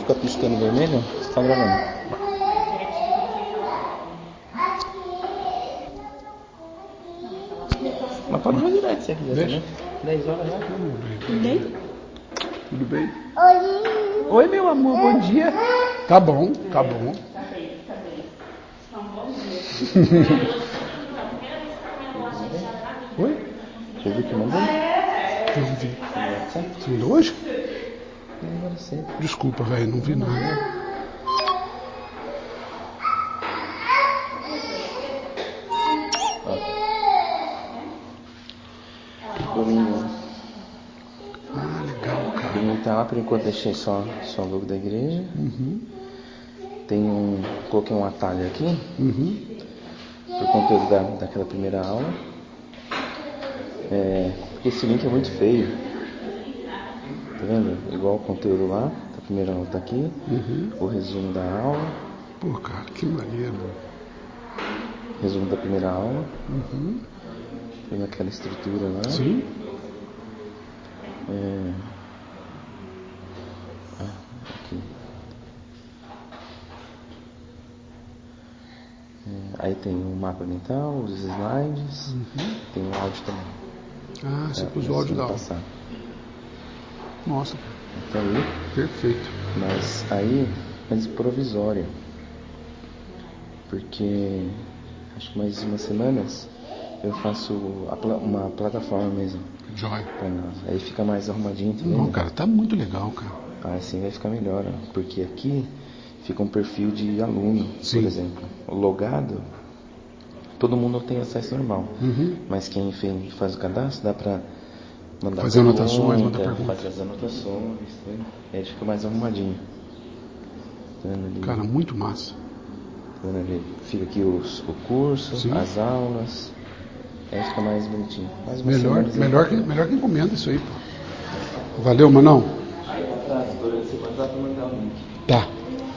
fica piscando vermelho, você tá gravando. Mas pode ver direto se você quiser. Deixa. Também. 10 horas já. Tudo bem? Oi, meu amor, bom dia. Tá bom, tá bom. Oi? Você viu que mandou? Não vi. Você mandou hoje? Desculpa, velho, não vi nada. Domingo. Ah, legal, cara. Domingo tá lá, por enquanto deixei só o logo da igreja. Uhum. Coloquei um atalho aqui. Uhum. Pro conteúdo daquela primeira aula. Porque esse link é muito feio. Tá vendo? Igual o conteúdo lá. A primeira aula tá aqui. Uhum. O resumo da aula. Pô, cara, que maneiro. Resumo da primeira aula. Uhum. Tem aquela estrutura lá. Sim. Aqui. Aí tem o mapa mental, os slides. Uhum. Tem o áudio também. Ah, você pôs o áudio da aula. Passar. Nossa, cara. Tá aí. Perfeito. Mas provisório. Porque acho que mais umas semanas eu faço uma plataforma mesmo. Joia. Pra nós. Aí fica mais arrumadinho, tá vendo? Não, cara, tá muito legal, cara. Assim vai ficar melhor, ó. Porque aqui fica um perfil de aluno, Sim. por exemplo. O logado, todo mundo tem acesso normal. Uhum. Mas quem faz o cadastro dá pra mandar Fazer anotações, mandar perguntas. fazer as anotações, tá vendo? Aí fica mais arrumadinho. Tá vendo ali? Cara, muito massa. Tá vendo ali? Fica aqui o curso, Sim. as aulas. Aí fica mais bonitinho. Mais uma Melhor semana, que encomenda isso aí, pô. Valeu, Manão. Aí atrás, durante você pode dar pra mandar o link. Tá.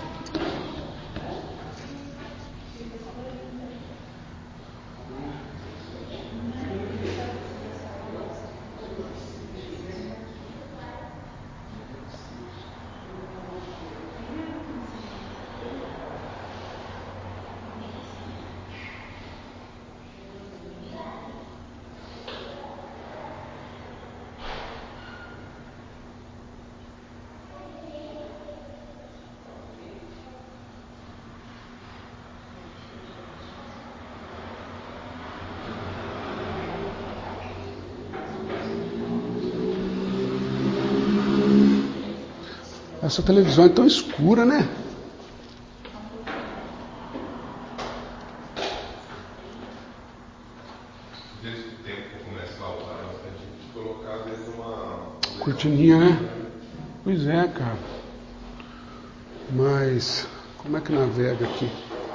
Essa televisão é tão escura, né? Desde que o tempo começa a faltar bastante, a gente colocar às vezes uma Cortininha, né? Pois é, cara. Mas como é que navega aqui?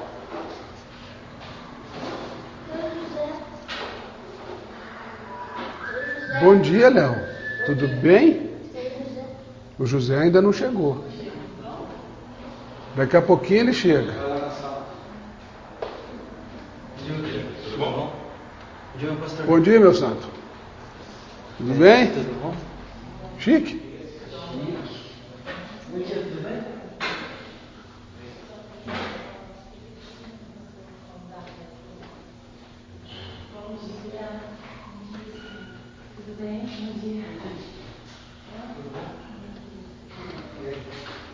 Bom dia, Léo. Tudo bem? O José ainda não chegou. Daqui a pouquinho ele chega. Tudo bom? Bom dia, meu santo. Tudo bem? Tudo bom? Chique? Bom dia, tudo bem? Bom dia. Tudo bem? Bom dia. Tudo bom? E aí?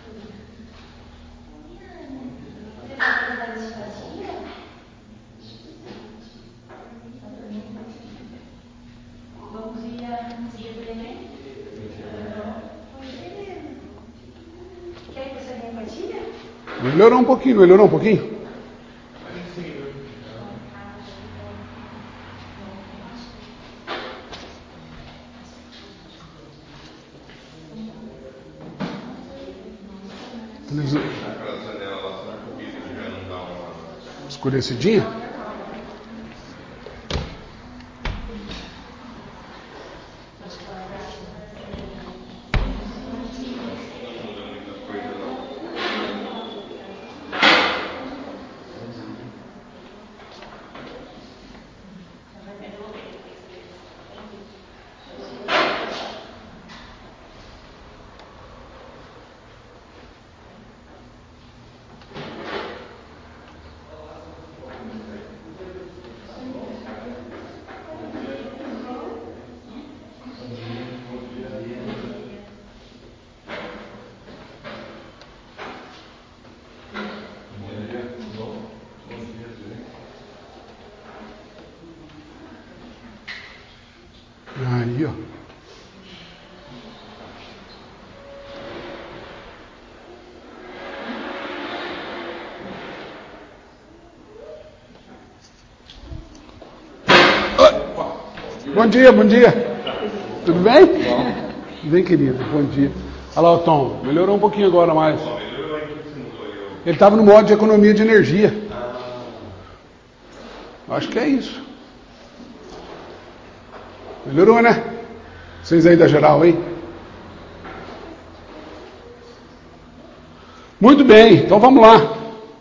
Você vai precisar de simpatia? Bom dia. Tudo bem? Quer que você tenha empatia? Melhorou um pouquinho? Aquela janela lá, será que o vidro já não dá uma. Escurecidinha? Não muda muita coisa não. Bom dia, bom dia. Tudo bem? Tudo bem, querido? Bom dia. Olha lá o Tom, melhorou um pouquinho agora mais. Ele estava no modo de economia de energia. Acho que é isso. Melhorou, né? Vocês aí da geral, hein? Muito bem, então vamos lá.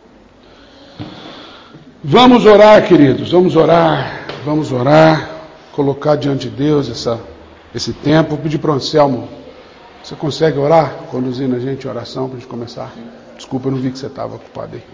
Vamos orar, queridos, vamos orar, colocar diante de Deus esse tempo. Vou pedir para o Anselmo, você consegue orar, conduzindo a gente em oração para a gente começar? Desculpa, eu não vi que você estava ocupado aí.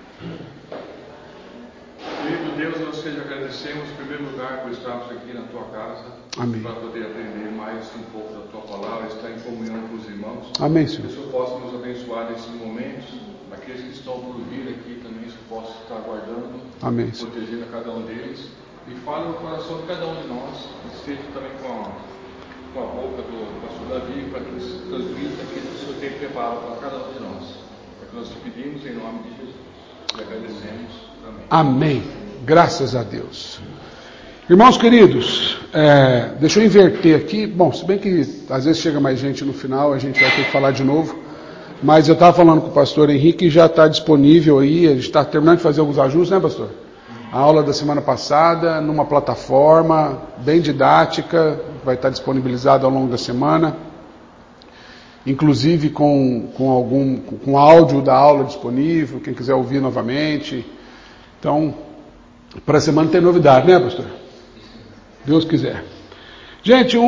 Querido Deus, nós te agradecemos em primeiro lugar por estarmos aqui na tua casa. Amém. Para poder aprender mais um pouco da tua palavra, estar em comunhão com os irmãos. Amém, Senhor. Que o Senhor possa nos abençoar nesses momentos, aqueles que estão por vir aqui também, que o Senhor possa estar guardando, Amém, Senhor. protegendo a cada um deles. E fala no coração de cada um de nós, que esteja também com a boca do pastor Davi, para que transmita aquilo que o Senhor tem preparado para cada um de nós. É o que nós te pedimos em nome de Jesus. E agradecemos. Amém. Amém. Graças a Deus. Irmãos queridos, deixa eu inverter aqui. Bom, se bem que às vezes chega mais gente no final, a gente vai ter que falar de novo. Mas eu estava falando com o pastor Henrique, já está disponível aí, a gente está terminando de fazer alguns ajustes, né, pastor? A aula da semana passada, numa plataforma bem didática, vai estar disponibilizada ao longo da semana, inclusive com áudio da aula disponível, quem quiser ouvir novamente. Então, para a semana tem novidade, né, pastor? Deus quiser. Gente,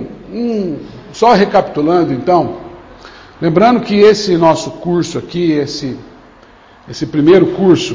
só recapitulando então, lembrando que esse nosso curso aqui, esse primeiro curso,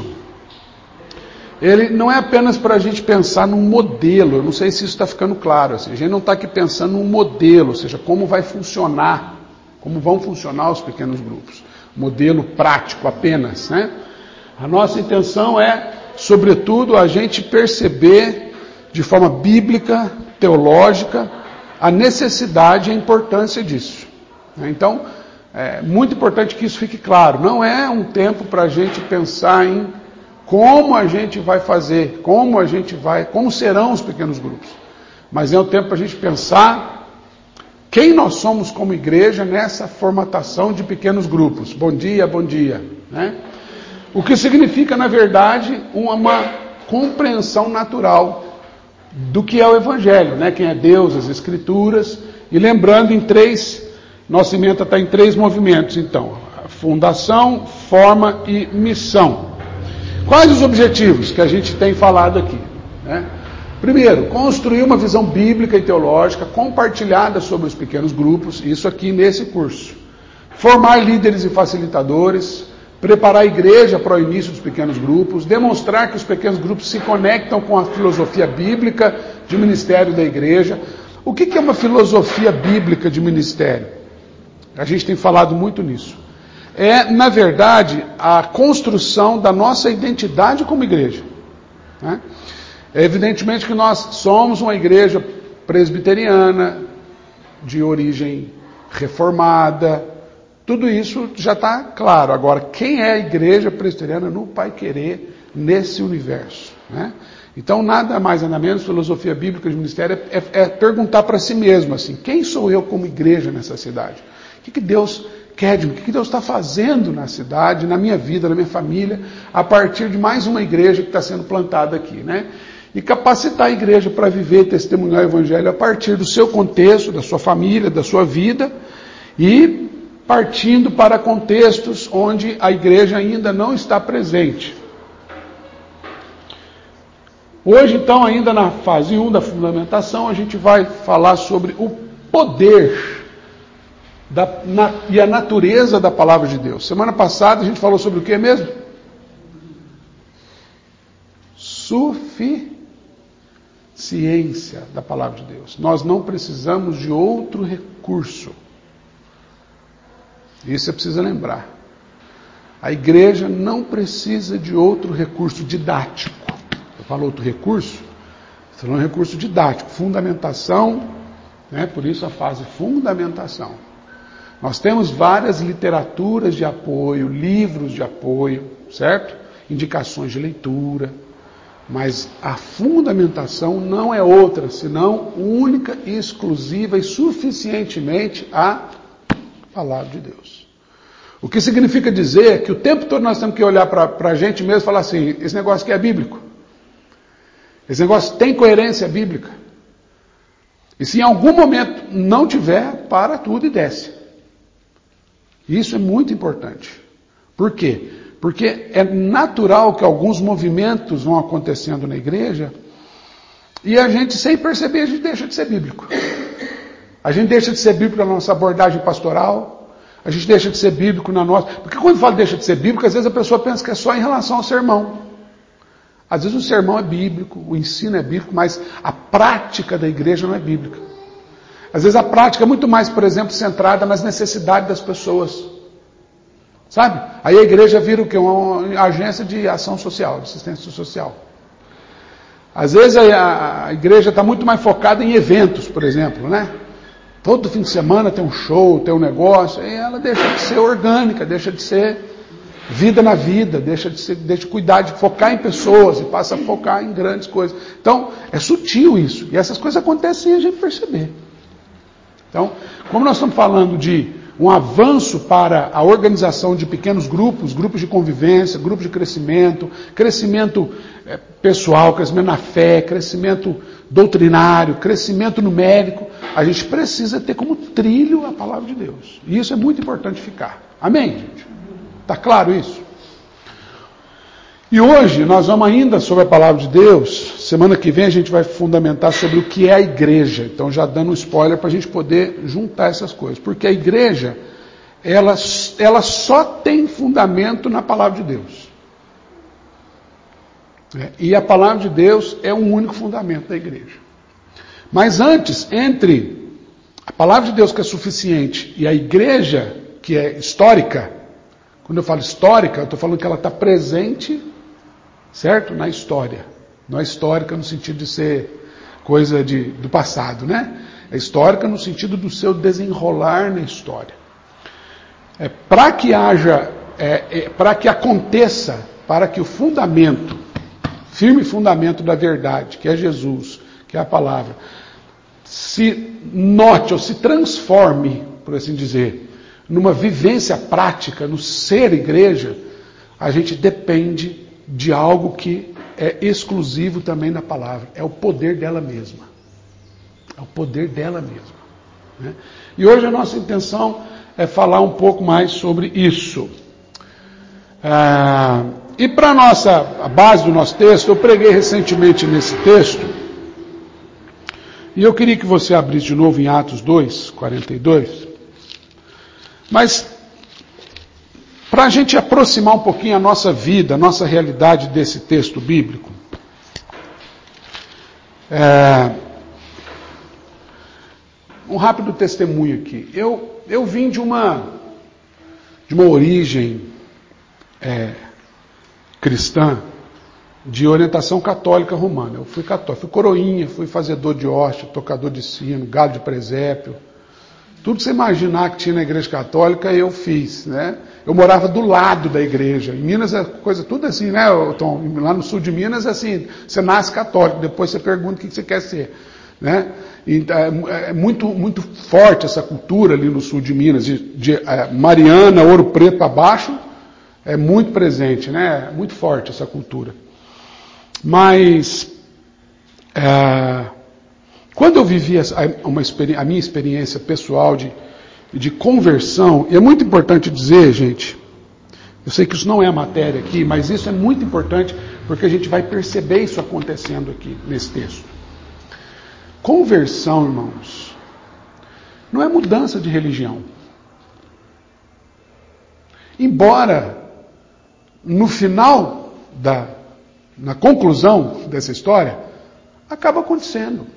ele não é apenas para a gente pensar num modelo. Eu não sei se isso está ficando claro. Assim, a gente não está aqui pensando num modelo, ou seja, como vai funcionar, como vão funcionar os pequenos grupos. Modelo prático apenas, né? A nossa intenção é, sobretudo, a gente perceber de forma bíblica, teológica, a necessidade e a importância disso. Então, é muito importante que isso fique claro. Não é um tempo para a gente pensar em como a gente vai fazer, como serão os pequenos grupos. Mas é um tempo para a gente pensar quem nós somos como igreja nessa formatação de pequenos grupos. Bom dia, né? O que significa, na verdade, uma compreensão natural do que é o Evangelho, né? Quem é Deus, as Escrituras. E lembrando, nossa ementa está em 3 movimentos, então: fundação, forma e missão. Quais os objetivos que a gente tem falado aqui, né? Primeiro, construir uma visão bíblica e teológica compartilhada sobre os pequenos grupos, isso aqui nesse curso. Formar líderes e facilitadores, preparar a igreja para o início dos pequenos grupos, demonstrar que os pequenos grupos se conectam com a filosofia bíblica de ministério da igreja. O que é uma filosofia bíblica de ministério? A gente tem falado muito nisso. É, na verdade, a construção da nossa identidade como igreja, né? É evidentemente que nós somos uma igreja presbiteriana, de origem reformada, tudo isso já está claro. Agora, quem é a igreja presbiteriana no Pai Querer, nesse universo, né? Então, nada mais, nada menos, filosofia bíblica de ministério é perguntar para si mesmo, assim, quem sou eu como igreja nessa cidade? O que Deus quer de mim? O que Deus está fazendo na cidade, na minha vida, na minha família, a partir de mais uma igreja que está sendo plantada aqui, né? E capacitar a igreja para viver e testemunhar o Evangelho a partir do seu contexto, da sua família, da sua vida, e partindo para contextos onde a igreja ainda não está presente. Hoje, então, ainda na fase 1 da fundamentação, a gente vai falar sobre o poder e a natureza da palavra de Deus. Semana passada a gente falou sobre o que mesmo? Suficiência da palavra de Deus. Nós não precisamos de outro recurso. Isso você precisa lembrar. A igreja não precisa de outro recurso didático. Eu falo outro recurso? Estou falando recurso didático, fundamentação, né? Por isso a fase fundamentação. Nós temos várias literaturas de apoio, livros de apoio, certo? Indicações de leitura. Mas a fundamentação não é outra, senão única e exclusiva e suficientemente a palavra de Deus. O que significa dizer que o tempo todo nós temos que olhar para a gente mesmo e falar assim, esse negócio aqui é bíblico. Esse negócio tem coerência bíblica. E se em algum momento não tiver, para tudo e desce. Isso é muito importante. Por quê? Porque é natural que alguns movimentos vão acontecendo na igreja e a gente, sem perceber, a gente deixa de ser bíblico. A gente deixa de ser bíblico na nossa abordagem pastoral, a gente deixa de ser bíblico na nossa... Porque quando fala deixa de ser bíblico, às vezes a pessoa pensa que é só em relação ao sermão. Às vezes o sermão é bíblico, o ensino é bíblico, mas a prática da igreja não é bíblica. Às vezes a prática é muito mais, por exemplo, centrada nas necessidades das pessoas. Sabe? Aí a igreja vira o quê? Uma agência de ação social, de assistência social. Às vezes a igreja está muito mais focada em eventos, por exemplo, né? Todo fim de semana tem um show, tem um negócio, e ela deixa de ser orgânica, deixa de ser vida na vida, deixa de cuidar, de focar em pessoas e passa a focar em grandes coisas. Então, é sutil isso. E essas coisas acontecem sem a gente perceber. Então, como nós estamos falando de um avanço para a organização de pequenos grupos, grupos de convivência, grupos de crescimento pessoal, crescimento na fé, crescimento doutrinário, crescimento numérico, a gente precisa ter como trilho a palavra de Deus. E isso é muito importante ficar. Amém, gente? Está claro isso? E hoje nós vamos ainda sobre a palavra de Deus. Semana que vem a gente vai fundamentar sobre o que é a igreja. Então já dando um spoiler para a gente poder juntar essas coisas. Porque a igreja, ela só tem fundamento na palavra de Deus. E a palavra de Deus é o único fundamento da igreja. Mas antes, entre a palavra de Deus que é suficiente e a igreja que é histórica, quando eu falo histórica, eu estou falando que ela está presente, certo? Na história. Não é histórica no sentido de ser coisa do passado, né? É histórica no sentido do seu desenrolar na história. Para que haja, para que aconteça, para que o fundamento, firme fundamento da verdade, que é Jesus, que é a palavra, se note ou se transforme, por assim dizer, numa vivência prática, no ser igreja, a gente depende de algo que é exclusivo também da palavra. É o poder dela mesma. É o poder dela mesma. Né? E hoje a nossa intenção é falar um pouco mais sobre isso. E para a base do nosso texto, eu preguei recentemente nesse texto, e eu queria que você abrisse de novo em Atos 2, 42. Mas, para a gente aproximar um pouquinho a nossa vida, a nossa realidade desse texto bíblico, um rápido testemunho aqui. Eu vim de uma origem cristã, de orientação católica romana. Eu fui católico, fui coroinha, fui fazedor de hóstia, tocador de sino, galho de presépio. Tudo que você imaginar que tinha na igreja católica, eu fiz, né? Eu morava do lado da igreja. Em Minas é coisa tudo assim, né, Tom? Lá no sul de Minas é assim, você nasce católico, depois você pergunta o que você quer ser, né? E é muito, muito forte essa cultura ali no sul de Minas, de Mariana, Ouro Preto para baixo, é muito presente, né? Muito forte essa cultura. Mas quando eu vivi a minha experiência pessoal de conversão, e é muito importante dizer, gente, eu sei que isso não é a matéria aqui, mas isso é muito importante porque a gente vai perceber isso acontecendo aqui nesse texto. Conversão, irmãos, não é mudança de religião. Embora no final na conclusão dessa história, acaba acontecendo.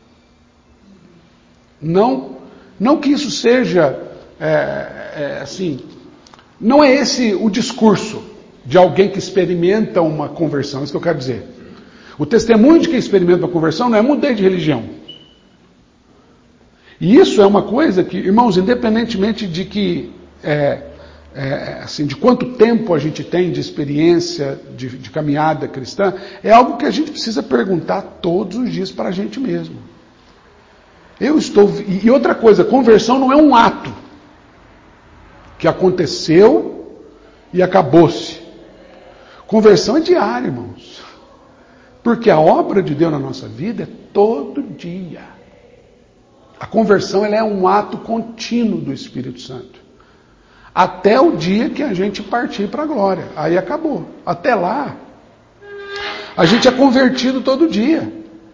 Não que isso seja, assim, não é esse o discurso de alguém que experimenta uma conversão, é isso que eu quero dizer. O testemunho de quem experimenta uma conversão não é mudei de religião. E isso é uma coisa que, irmãos, independentemente de que assim, de quanto tempo a gente tem de experiência de caminhada cristã, é algo que a gente precisa perguntar todos os dias para a gente mesmo. E outra coisa, conversão não é um ato que aconteceu e acabou-se. Conversão é diária, irmãos. Porque a obra de Deus na nossa vida é todo dia. A conversão ela é um ato contínuo do Espírito Santo. Até o dia que a gente partir para a glória. Aí acabou. Até lá, a gente é convertido todo dia.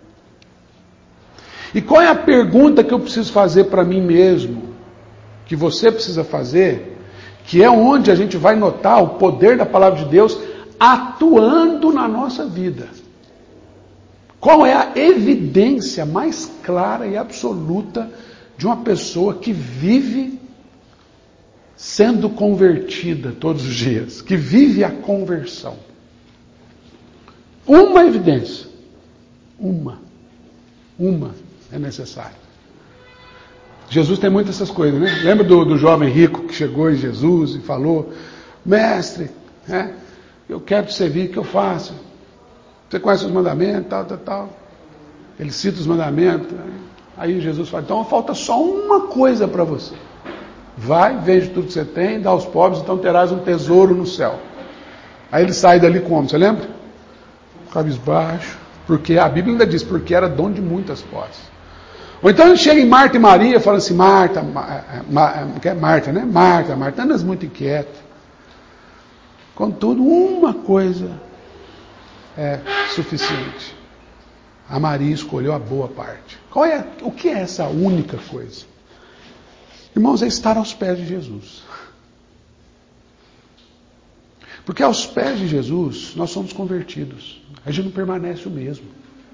E qual é a pergunta que eu preciso fazer para mim mesmo? Que você precisa fazer? Que é onde a gente vai notar o poder da palavra de Deus atuando na nossa vida. Qual é a evidência mais clara e absoluta de uma pessoa que vive sendo convertida todos os dias, que vive a conversão? Uma evidência. Uma é necessária. Jesus tem muitas essas coisas, né? Lembra do jovem rico que chegou em Jesus e falou: mestre, eu quero te servir, o que eu faço? Você conhece os mandamentos, tal. Ele cita os mandamentos. Aí Jesus fala: então falta só uma coisa para você. Vai, vende tudo que você tem, dá aos pobres, então terás um tesouro no céu. Aí ele sai dali como? Você lembra? Cabisbaixo. Porque a Bíblia ainda diz, porque era dono de muitas posses. Ou então ele chega em Marta e Maria, fala assim: Marta, né? Marta, andas muito inquieto. Contudo, uma coisa é suficiente. A Maria escolheu a boa parte. O que é essa única coisa? Irmãos, é estar aos pés de Jesus. Porque aos pés de Jesus nós somos convertidos. A gente não permanece o mesmo.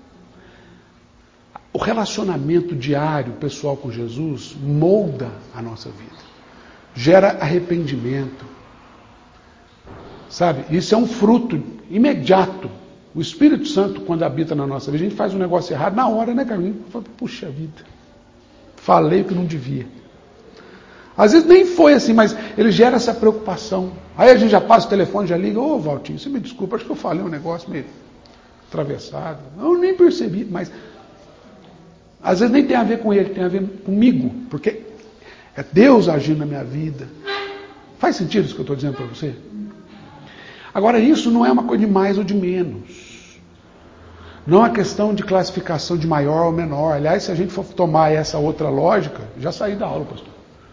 O relacionamento diário, pessoal com Jesus, molda a nossa vida. Gera arrependimento. Sabe? Isso é um fruto imediato. O Espírito Santo, quando habita na nossa vida, a gente faz um negócio errado na hora, né, Carlinhos? Puxa vida. Falei o que não devia. Às vezes nem foi assim, mas ele gera essa preocupação. Aí a gente já passa o telefone, já liga: ô Valtinho, você me desculpa, acho que eu falei um negócio meio atravessado. Eu nem percebi, mas às vezes nem tem a ver com ele, tem a ver comigo, porque é Deus agindo na minha vida. Faz sentido isso que eu estou dizendo para você? Agora, isso não é uma coisa de mais ou de menos. Não é questão de classificação de maior ou menor. Aliás, se a gente for tomar essa outra lógica, já saí da aula, pastor.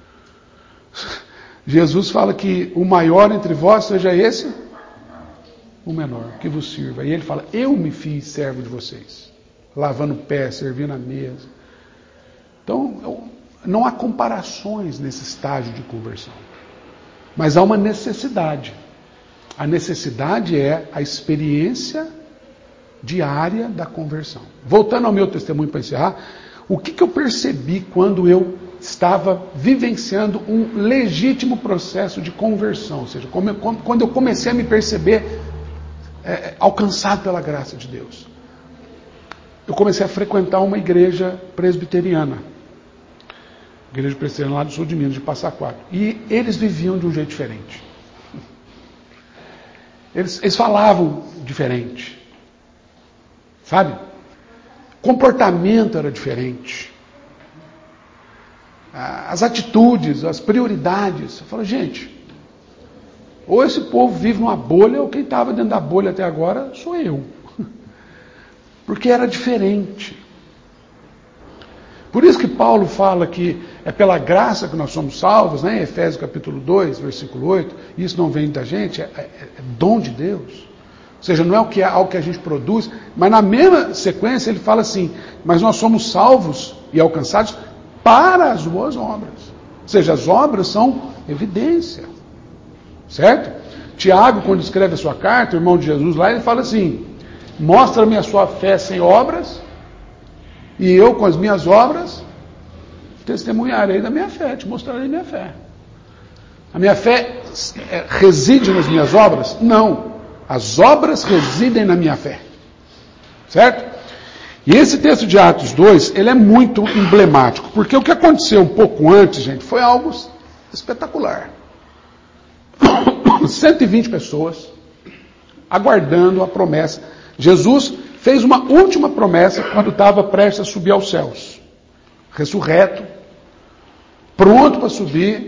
Jesus fala que o maior entre vós seja esse, o menor, que vos sirva. E ele fala: eu me fiz servo de vocês, lavando o pé, servindo a mesa. Então, não há comparações nesse estágio de conversão. Mas há uma necessidade. A necessidade é a experiência diária da conversão. Voltando ao meu testemunho para encerrar, o que eu percebi quando eu estava vivenciando um legítimo processo de conversão? Ou seja, quando eu comecei a me perceber alcançado pela graça de Deus. Eu comecei a frequentar uma igreja presbiteriana. Igreja presbiteriana lá do sul de Minas, de Passa Quatro. E eles viviam de um jeito diferente. Eles falavam diferente. Sabe? O comportamento era diferente. As atitudes, as prioridades. Eu falo: gente, ou esse povo vive numa bolha, ou quem estava dentro da bolha até agora sou eu. Porque era diferente. Por isso que Paulo fala que é pela graça que nós somos salvos, né? Em Efésios capítulo 2, versículo 8, isso não vem da gente, é dom de Deus. Ou seja, não é algo que a gente produz, mas na mesma sequência ele fala assim: mas nós somos salvos e alcançados para as boas obras. Ou seja, as obras são evidência. Certo? Tiago, quando escreve a sua carta, o irmão de Jesus lá, ele fala assim: mostra-me a sua fé sem obras, e eu com as minhas obras testemunharei da minha fé, te mostrarei minha fé. A minha fé reside nas minhas obras? Não. As obras residem na minha fé. Certo? E esse texto de Atos 2, ele é muito emblemático, porque o que aconteceu um pouco antes, gente, foi algo espetacular. 120 pessoas, aguardando a promessa. Jesus fez uma última promessa quando estava prestes a subir aos céus. Ressurreto, pronto para subir.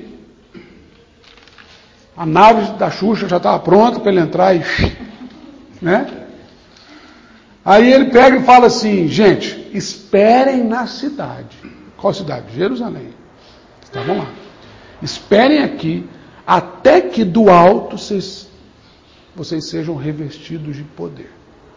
A nave da Xuxa já estava pronta para ele entrar e... né? Aí ele pega e fala assim, gente, esperem na cidade. Qual cidade? Jerusalém. Estavam lá. Esperem aqui, até que do alto vocês sejam revestidos de poder.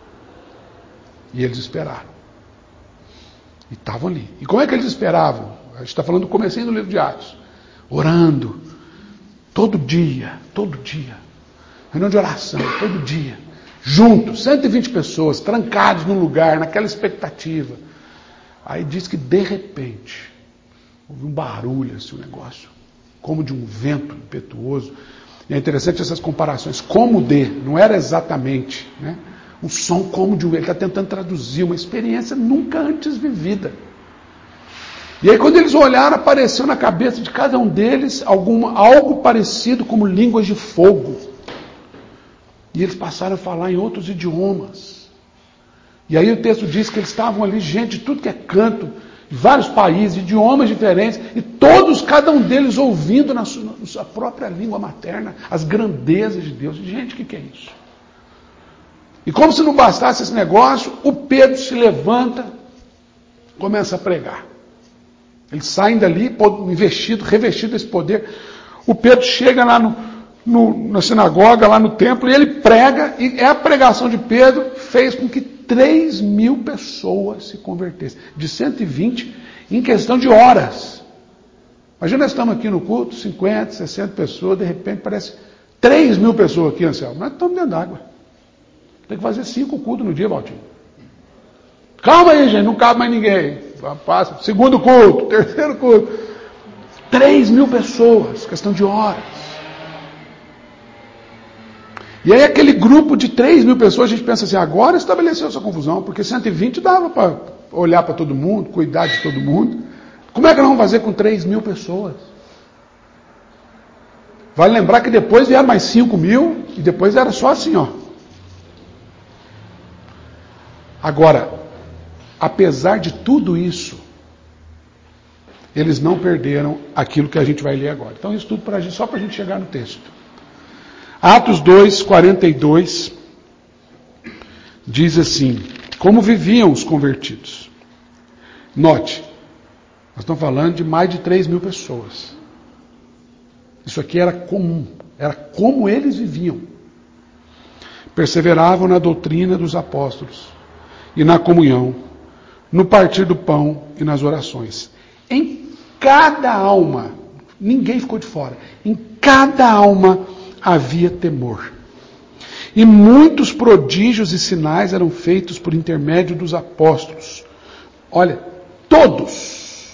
E eles esperaram. E estavam ali. E como é que eles esperavam? A gente está falando do comecinho do livro de Atos. Orando. Todo dia. Reunião de oração, todo dia. Juntos, 120 pessoas, trancados num lugar, naquela expectativa. Aí diz que de repente, houve um barulho, assim, um negócio, como de um vento impetuoso. E é interessante essas comparações. Como de, não era exatamente, né? Um som como de um... Ele está tentando traduzir uma experiência nunca antes vivida. E aí quando eles olharam, apareceu na cabeça de cada um deles algo parecido como línguas de fogo. E eles passaram a falar em outros idiomas. E aí o texto diz que eles estavam ali, gente de tudo que é canto, de vários países, idiomas diferentes, e todos, cada um deles ouvindo na sua própria língua materna, as grandezas de Deus. Gente, o que é isso? E como se não bastasse esse negócio, o Pedro se levanta, começa a pregar. Eles saem dali, revestido desse poder. O Pedro chega lá na sinagoga, lá no templo, e ele prega, e a pregação de Pedro fez com que 3.000 pessoas se convertessem. De 120, em questão de horas. Imagina, nós estamos aqui no culto, 50, 60 pessoas, de repente parece 3.000 pessoas aqui, Anselmo. Nós estamos dentro d'água. Tem que fazer 5 cultos no dia, Valtinho. Calma aí, gente, não cabe mais ninguém. Passa, segundo culto, terceiro culto. 3.000 pessoas, questão de horas. E aí aquele grupo de 3.000 pessoas, a gente pensa assim, agora estabeleceu essa confusão, porque 120 dava para olhar para todo mundo, cuidar de todo mundo. Como é que nós vamos fazer com 3.000 pessoas? Vale lembrar que depois vieram mais 5.000, e depois era só assim, ó. Agora, apesar de tudo isso, eles não perderam aquilo que a gente vai ler agora. Então isso tudo só para a gente chegar no texto. Atos 2, 42, diz assim, como viviam os convertidos. Note, nós estamos falando de mais de 3.000 pessoas. Isso aqui era comum, era como eles viviam. Perseveravam na doutrina dos apóstolos e na comunhão, no partir do pão e nas orações. Em cada alma, ninguém ficou de fora, em cada alma havia temor. E muitos prodígios e sinais eram feitos por intermédio dos apóstolos. Olha, todos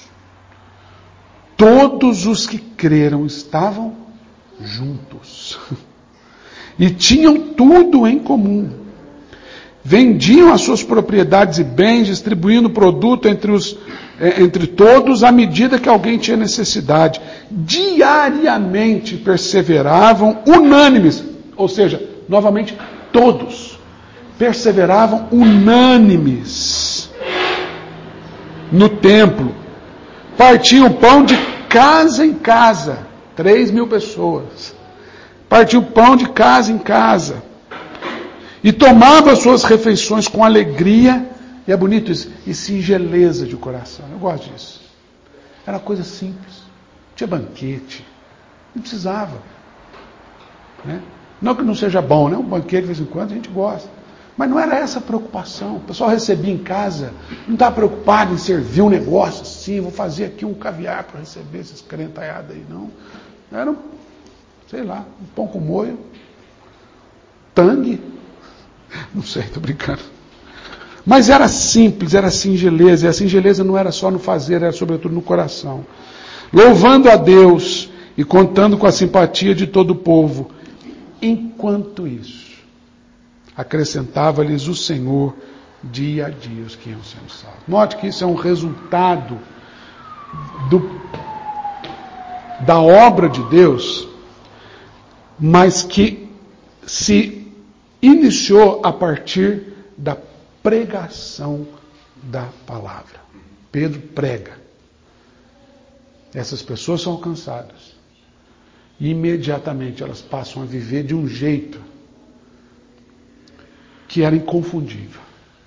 os que creram estavam juntos. E tinham tudo em comum. Vendiam as suas propriedades e bens, distribuindo o produto entre todos à medida que alguém tinha necessidade. Diariamente perseveravam unânimes, ou seja, novamente, todos perseveravam unânimes no templo. Partiam o pão de casa em casa, 3.000 pessoas. Partiam o pão de casa em casa. E tomava as suas refeições com alegria, e é bonito isso, e singeleza de coração. Eu gosto disso. Era coisa simples. Tinha banquete. Não precisava. Né? Não que não seja bom, né? Um banquete de vez em quando a gente gosta. Mas não era essa a preocupação. O pessoal recebia em casa, não estava preocupado em servir um negócio assim, vou fazer aqui um caviar para receber esses crentaiados aí, não. Era, sei lá, um pão com molho, tangue. Não sei, estou brincando. Mas era simples, era singeleza. E a singeleza não era só no fazer, era sobretudo no coração. Louvando a Deus e contando com a simpatia de todo o povo. Enquanto isso, acrescentava-lhes o Senhor dia a dia os que iam sendo salvos. Note que isso é um resultado da obra de Deus, mas que se iniciou a partir da pregação da palavra. Pedro prega. Essas pessoas são alcançadas. E imediatamente elas passam a viver de um jeito que era inconfundível.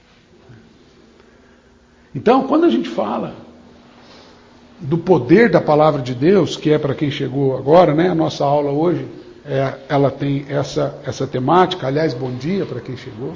Então, quando a gente fala do poder da palavra de Deus, que é para quem chegou agora, né? A nossa aula hoje, ela tem essa temática. Aliás, bom dia para quem chegou.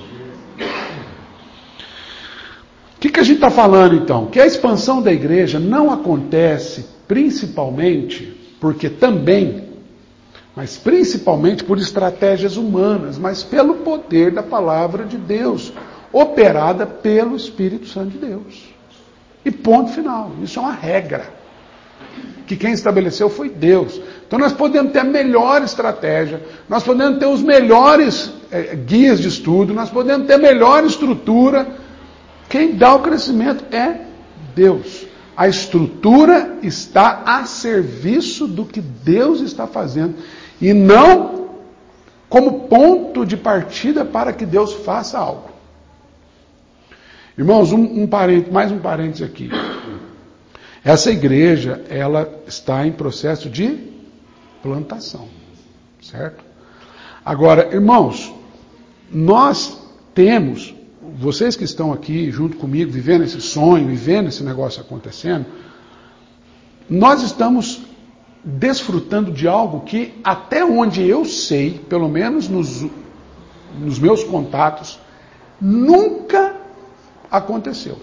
O que a gente está falando então? Que a expansão da igreja não acontece principalmente porque também, mas principalmente por estratégias humanas, mas pelo poder da palavra de Deus, operada pelo Espírito Santo de Deus. E ponto final. Isso é uma regra. Que quem estabeleceu foi Deus. Então nós podemos ter a melhor estratégia, nós podemos ter os melhores guias de estudo, nós podemos ter a melhor estrutura. Quem dá o crescimento é Deus. A estrutura está a serviço do que Deus está fazendo. E não como ponto de partida para que Deus faça algo. Irmãos, mais um parênteses aqui. Essa igreja, ela está em processo de plantação. Certo? Agora, irmãos, nós temos, vocês que estão aqui junto comigo, vivendo esse sonho, vivendo esse negócio acontecendo, nós estamos desfrutando de algo que, até onde eu sei, pelo menos nos meus contatos, nunca aconteceu.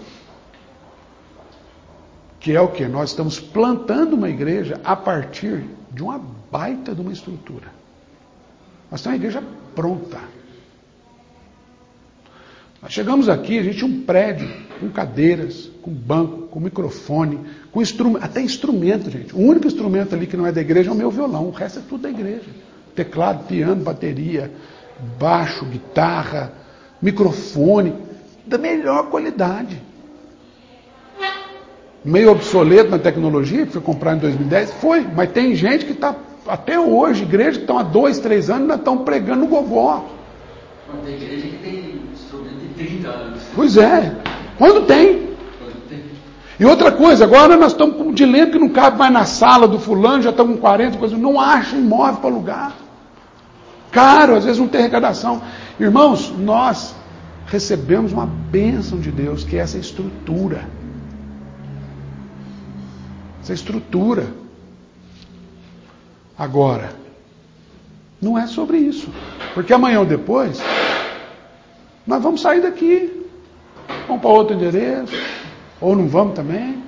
Que é o quê? Nós estamos plantando uma igreja a partir de uma baita de uma estrutura. Nós temos uma igreja pronta. Nós chegamos aqui, a gente tinha um prédio com cadeiras, com banco, com microfone, com até instrumento, gente. O único instrumento ali que não é da igreja é o meu violão, o resto é tudo da igreja. Teclado, piano, bateria, baixo, guitarra, microfone, da melhor qualidade. Meio obsoleto na tecnologia, que foi comprado em 2010, foi, mas tem gente que está, até hoje, igreja que estão há 2, 3 anos, ainda estão pregando no gogó. Mas tem igreja que tem instrumento de 30 anos. Pois é, quando tem. E outra coisa, agora nós estamos com um dilema que não cabe mais na sala do fulano, já estamos com 40, coisa, não acha imóvel para alugar. Caro, às vezes não tem arrecadação. Irmãos, nós recebemos uma bênção de Deus, que é essa estrutura. Essa estrutura. Agora, não é sobre isso. Porque amanhã ou depois, nós vamos sair daqui. Vamos para outro endereço. Ou não vamos também.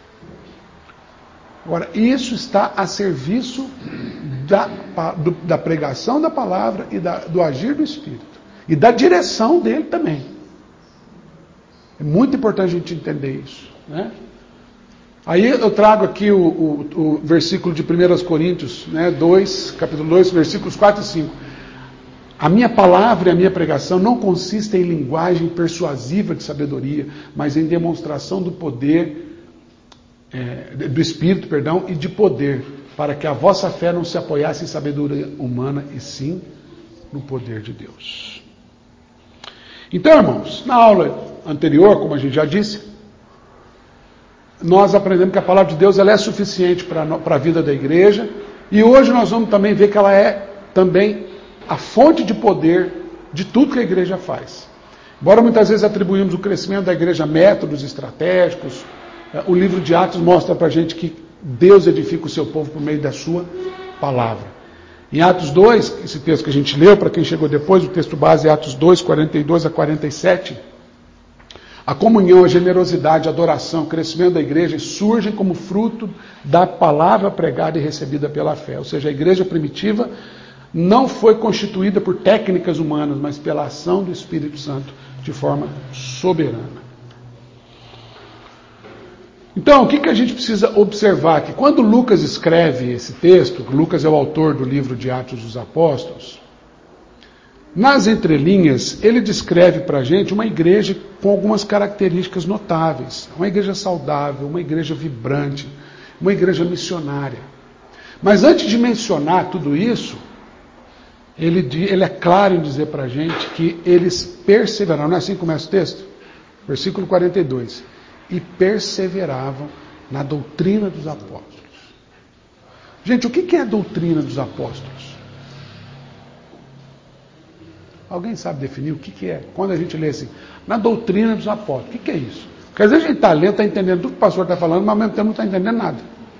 Agora, isso está a serviço da pregação da palavra e do agir do Espírito. E da direção dele também. É muito importante a gente entender isso, né? Aí eu trago aqui o versículo de 1 Coríntios, né, 2, capítulo 2, versículos 4 e 5. A minha palavra e a minha pregação não consistem em linguagem persuasiva de sabedoria, mas em demonstração do poder, do Espírito, e de poder, para que a vossa fé não se apoiasse em sabedoria humana, e sim no poder de Deus. Então, irmãos, na aula anterior, como a gente já disse, nós aprendemos que a palavra de Deus ela é suficiente para a vida da igreja, e hoje nós vamos também ver que ela é também a fonte de poder de tudo que a igreja faz. Embora muitas vezes atribuímos o crescimento da igreja a métodos estratégicos, o livro de Atos mostra para a gente que Deus edifica o seu povo por meio da sua palavra. Em Atos 2, esse texto que a gente leu, para quem chegou depois, o texto base é Atos 2, 42 a 47, a comunhão, a generosidade, a adoração, o crescimento da igreja surgem como fruto da palavra pregada e recebida pela fé. Ou seja, a igreja primitiva não foi constituída por técnicas humanas, mas pela ação do Espírito Santo de forma soberana. Então, o que a gente precisa observar aqui? Quando Lucas escreve esse texto, Lucas é o autor do livro de Atos dos Apóstolos, nas entrelinhas, ele descreve para a gente uma igreja com algumas características notáveis. Uma igreja saudável, uma igreja vibrante, uma igreja missionária. Mas antes de mencionar tudo isso, ele é claro em dizer para a gente que eles perseveraram. Não é assim que começa o texto? Versículo 42. E perseveravam na doutrina dos apóstolos. Gente, o que é a doutrina dos apóstolos? Alguém sabe definir o que é? Quando a gente lê assim, na doutrina dos apóstolos, o que é isso? Porque às vezes a gente está lendo, está entendendo tudo que o pastor está falando, mas ao mesmo tempo não está entendendo nada.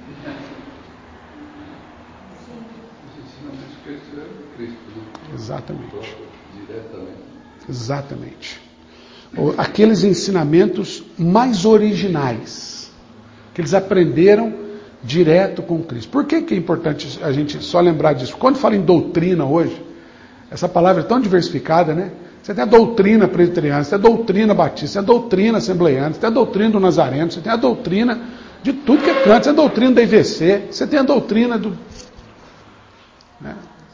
Exatamente. Exatamente. Aqueles ensinamentos mais originais, que eles aprenderam direto com Cristo. Por que é importante a gente só lembrar disso? Quando fala em doutrina hoje, essa palavra é tão diversificada, né? Você tem a doutrina presbiteriana, você tem a doutrina batista, você tem a doutrina assembleiana, você tem a doutrina do Nazareno, você tem a doutrina de tudo que é canto, você tem a doutrina da IVC, você tem a doutrina do... Né?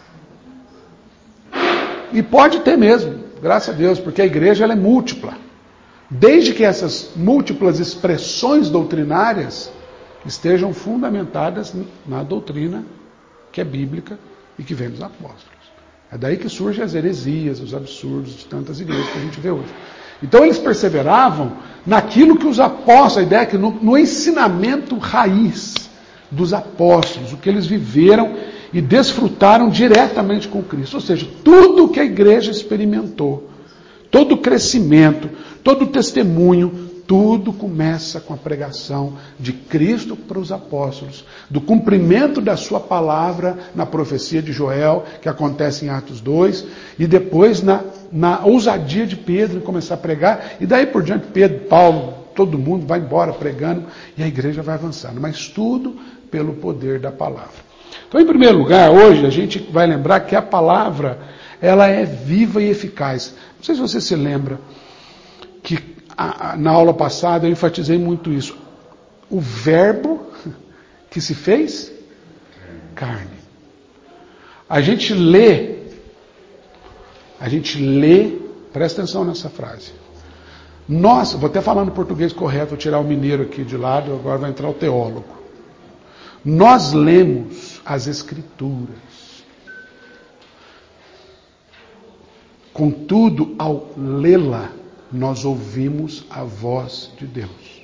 E pode ter mesmo, graças a Deus, porque a igreja ela é múltipla. Desde que essas múltiplas expressões doutrinárias estejam fundamentadas na doutrina que é bíblica e que vem dos apóstolos. É daí que surgem as heresias, os absurdos de tantas igrejas que a gente vê hoje. Então eles perseveravam naquilo que os apóstolos, a ideia é que no ensinamento raiz dos apóstolos, o que eles viveram e desfrutaram diretamente com Cristo. Ou seja, tudo que a igreja experimentou, todo o crescimento, todo o testemunho, tudo começa com a pregação de Cristo para os apóstolos, do cumprimento da sua palavra na profecia de Joel, que acontece em Atos 2, e depois na ousadia de Pedro em começar a pregar, e daí por diante Pedro, Paulo, todo mundo vai embora pregando, e a igreja vai avançando, mas tudo pelo poder da palavra. Então, em primeiro lugar, hoje a gente vai lembrar que a palavra, ela é viva e eficaz. Não sei se você se lembra que na aula passada eu enfatizei muito isso. O verbo que se fez carne. A gente lê, presta atenção nessa frase. Nós, vou até falar no português correto, vou tirar o mineiro aqui de lado, agora vai entrar o teólogo. Nós lemos as Escrituras. Contudo, ao lê-la, nós ouvimos a voz de Deus.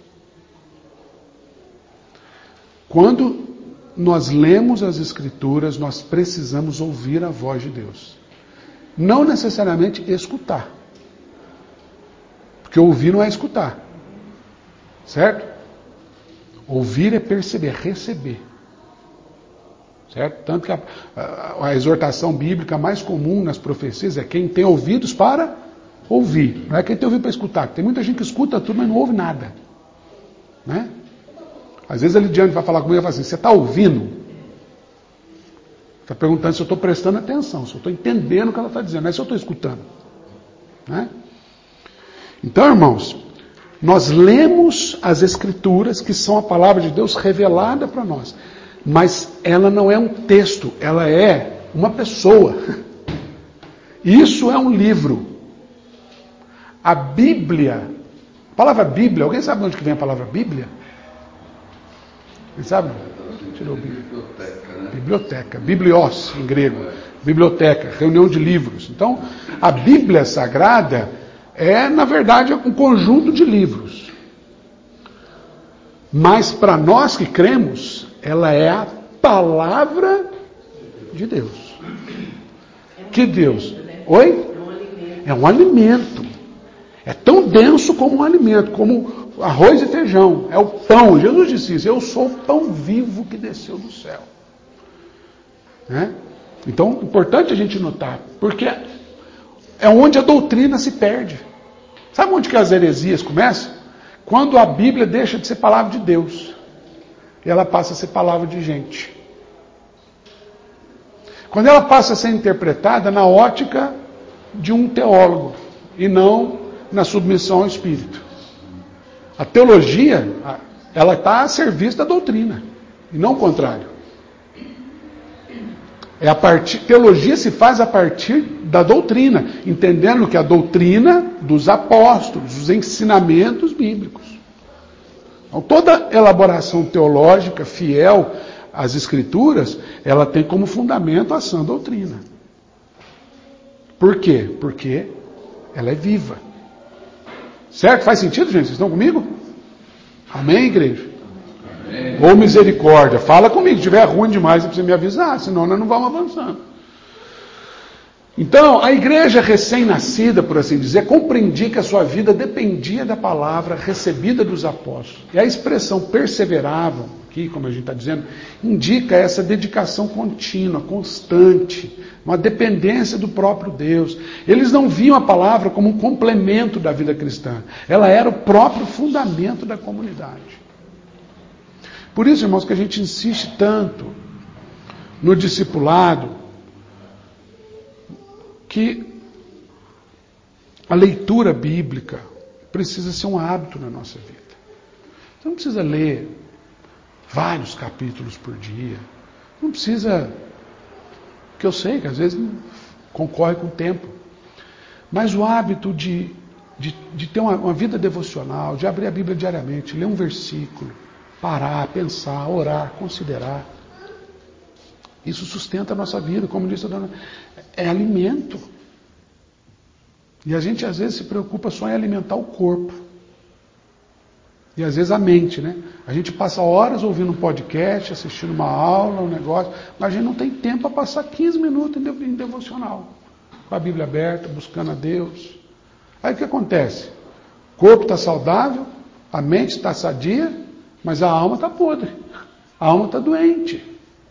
Quando nós lemos as Escrituras, nós precisamos ouvir a voz de Deus. Não necessariamente escutar. Porque ouvir não é escutar. Certo? Ouvir é perceber, receber. Certo? Tanto que a exortação bíblica mais comum nas profecias é quem tem ouvidos para ouvir. Não é quem tem ouvido para escutar. Tem muita gente que escuta tudo, mas não ouve nada. Né? Às vezes a Lidiane vai falar comigo e fala assim, você está ouvindo? Está perguntando se eu estou prestando atenção, se eu estou entendendo o que ela está dizendo, não é se eu estou escutando. Né? Então, irmãos, nós lemos as Escrituras, que são a palavra de Deus revelada para nós. Mas ela não é um texto, ela é uma pessoa. Isso é um livro. A Bíblia, a palavra Bíblia, alguém sabe de onde que vem a palavra Bíblia? Quem sabe? Tirou biblioteca, né? Biblioteca, biblios em grego. Biblioteca, reunião de livros. Então, a Bíblia Sagrada é, na verdade, um conjunto de livros. Mas para nós que cremos, ela é a palavra de Deus. Que Deus? Oi? É um alimento. É tão denso como um alimento, como arroz e feijão. É o pão. Jesus disse isso. Eu sou o pão vivo que desceu do céu. Né? Então, é importante a gente notar. Porque é onde a doutrina se perde. Sabe onde que as heresias começam? Quando a Bíblia deixa de ser palavra de Deus. E ela passa a ser palavra de gente. Quando ela passa a ser interpretada na ótica de um teólogo. E não na submissão ao Espírito. A teologia, ela está a serviço da doutrina. E não o contrário. Teologia se faz a partir da doutrina. Entendendo que a doutrina dos apóstolos, os ensinamentos bíblicos. Então, toda elaboração teológica fiel às Escrituras, ela tem como fundamento a sã doutrina. Por quê? Porque ela é viva. Certo? Faz sentido, gente? Vocês estão comigo? Amém, igreja? Amém. Ou misericórdia. Fala comigo. Se estiver ruim demais, você precisa me avisar, senão nós não vamos avançando. Então, a igreja recém-nascida, por assim dizer, compreendia que a sua vida dependia da palavra recebida dos apóstolos. E a expressão perseveravam, aqui, como a gente está dizendo, indica essa dedicação contínua, constante, uma dependência do próprio Deus. Eles não viam a palavra como um complemento da vida cristã. Ela era o próprio fundamento da comunidade. Por isso, irmãos, que a gente insiste tanto no discipulado, que a leitura bíblica precisa ser um hábito na nossa vida. Você não precisa ler vários capítulos por dia. Não precisa, que eu sei que às vezes concorre com o tempo. Mas o hábito de ter uma vida devocional, de abrir a Bíblia diariamente, ler um versículo, parar, pensar, orar, considerar. Isso sustenta a nossa vida, como disse a dona, é alimento. E a gente às vezes se preocupa só em alimentar o corpo. E às vezes a mente, né? A gente passa horas ouvindo um podcast, assistindo uma aula, um negócio, mas a gente não tem tempo para passar 15 minutos em devocional. Com a Bíblia aberta, buscando a Deus. Aí o que acontece? O corpo está saudável, a mente está sadia, mas a alma está podre. A alma está doente.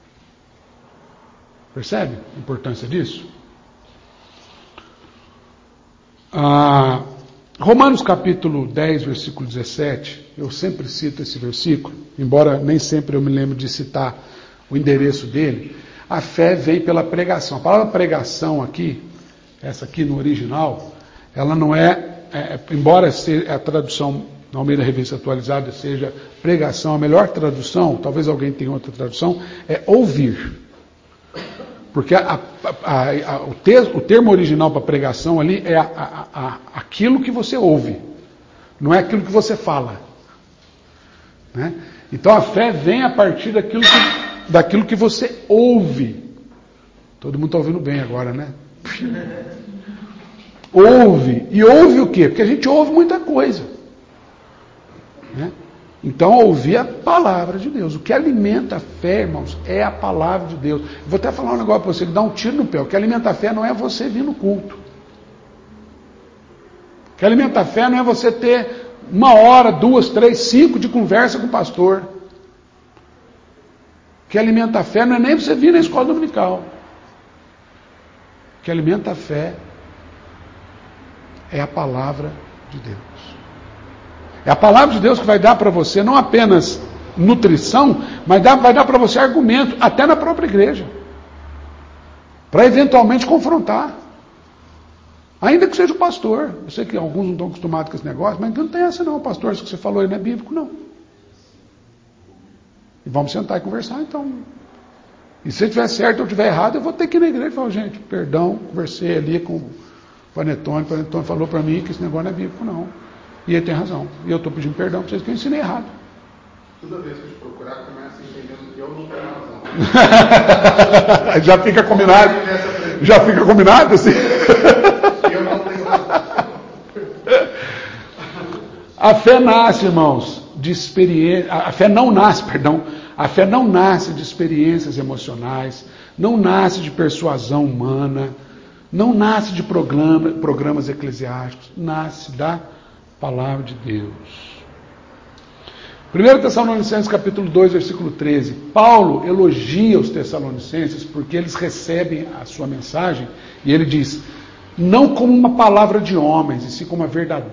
Percebe a importância disso? Romanos capítulo 10, versículo 17, eu sempre cito esse versículo, embora nem sempre eu me lembro de citar o endereço dele. A fé vem pela pregação. A palavra pregação aqui, essa aqui no original, ela não embora a tradução na Almeida Revista Atualizada seja pregação, a melhor tradução, talvez alguém tenha outra tradução, é ouvir. Porque o termo original para pregação ali é aquilo que você ouve, não é aquilo que você fala. Né? Então a fé vem a partir daquilo que você ouve. Todo mundo está ouvindo bem agora, né? Ouve. E ouve o quê? Porque a gente ouve muita coisa. Né? Então, ouvir a palavra de Deus. O que alimenta a fé, irmãos, é a palavra de Deus. Vou até falar um negócio para você que dá um tiro no pé. O que alimenta a fé não é você vir no culto. O que alimenta a fé não é você ter 1 hora, 2, 3, 5 de conversa com o pastor. O que alimenta a fé não é nem você vir na escola dominical. O que alimenta a fé é a palavra de Deus. É a palavra de Deus que vai dar para você não apenas nutrição, mas vai dar para você argumento, até na própria igreja. Para eventualmente confrontar. Ainda que seja o pastor. Eu sei que alguns não estão acostumados com esse negócio, mas não tem essa não, pastor, isso que você falou aí não é bíblico, não. E vamos sentar e conversar então. E se eu estiver certo ou estiver errado, eu vou ter que ir na igreja e falar, gente, perdão, conversei ali com o Panetone falou para mim que esse negócio não é bíblico, não. E ele tem razão. E eu estou pedindo perdão para vocês que eu ensinei errado. Toda vez que eu te procurar, começa entendendo que eu não tenho razão. Já fica combinado. Já fica combinado assim. Eu não tenho razão. A fé nasce, irmãos, de experiência. A fé não nasce de experiências emocionais, não nasce de persuasão humana, não nasce de programas eclesiásticos, nasce da palavra de Deus. 1 Tessalonicenses capítulo 2, versículo 13. Paulo elogia os tessalonicenses porque eles recebem a sua mensagem e ele diz, não como uma palavra de homens, e sim como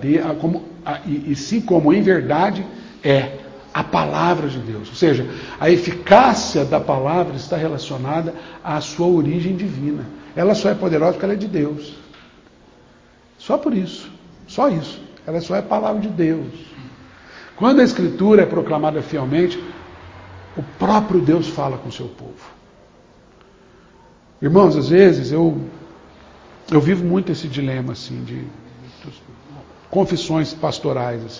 em verdade é a palavra de Deus. Ou seja, a eficácia da palavra está relacionada à sua origem divina. Ela só é poderosa porque ela é de Deus. Só por isso. Só isso. Ela só é a palavra de Deus. Quando a Escritura é proclamada fielmente, o próprio Deus fala com o seu povo. Irmãos, às vezes eu vivo muito esse dilema assim, de confissões pastorais. Assim.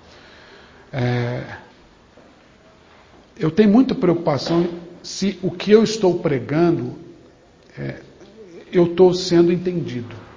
Eu tenho muita preocupação se o que eu estou pregando, eu estou sendo entendido.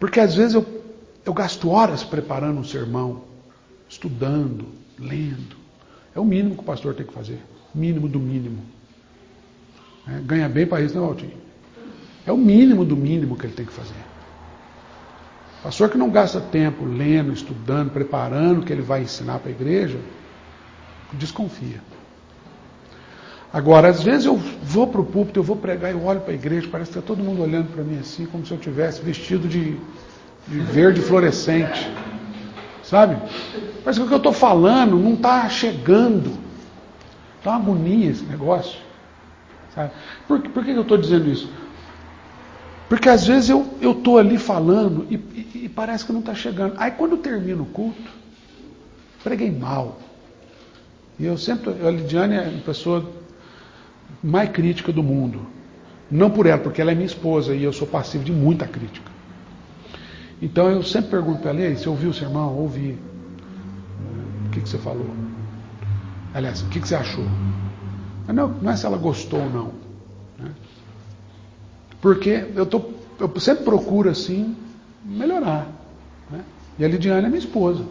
Porque às vezes eu gasto horas preparando um sermão, estudando, lendo. É o mínimo que o pastor tem que fazer. Mínimo do mínimo. Ganha bem para isso, não, Valtinho? É o mínimo do mínimo que ele tem que fazer. Pastor que não gasta tempo lendo, estudando, preparando o que ele vai ensinar para a igreja, desconfia. Agora, às vezes eu vou para o púlpito, eu vou pregar e eu olho para a igreja, parece que está todo mundo olhando para mim assim, como se eu tivesse vestido de verde fluorescente. Sabe? Parece que o que eu estou falando não está chegando. Está uma agonia esse negócio. Sabe? Por que eu estou dizendo isso? Porque às vezes eu estou ali falando e parece que não está chegando. Aí quando eu termino o culto, preguei mal. E a Lidiane é a pessoa mais crítica do mundo. Não por ela, porque ela é minha esposa e eu sou passivo de muita crítica. Então eu sempre pergunto para ela: você ouviu o sermão? Ouvi. O que você falou? Aliás, o que você achou? Não é se ela gostou ou não. Né? Porque eu sempre procuro assim melhorar. Né? E a Lidiane é minha esposa.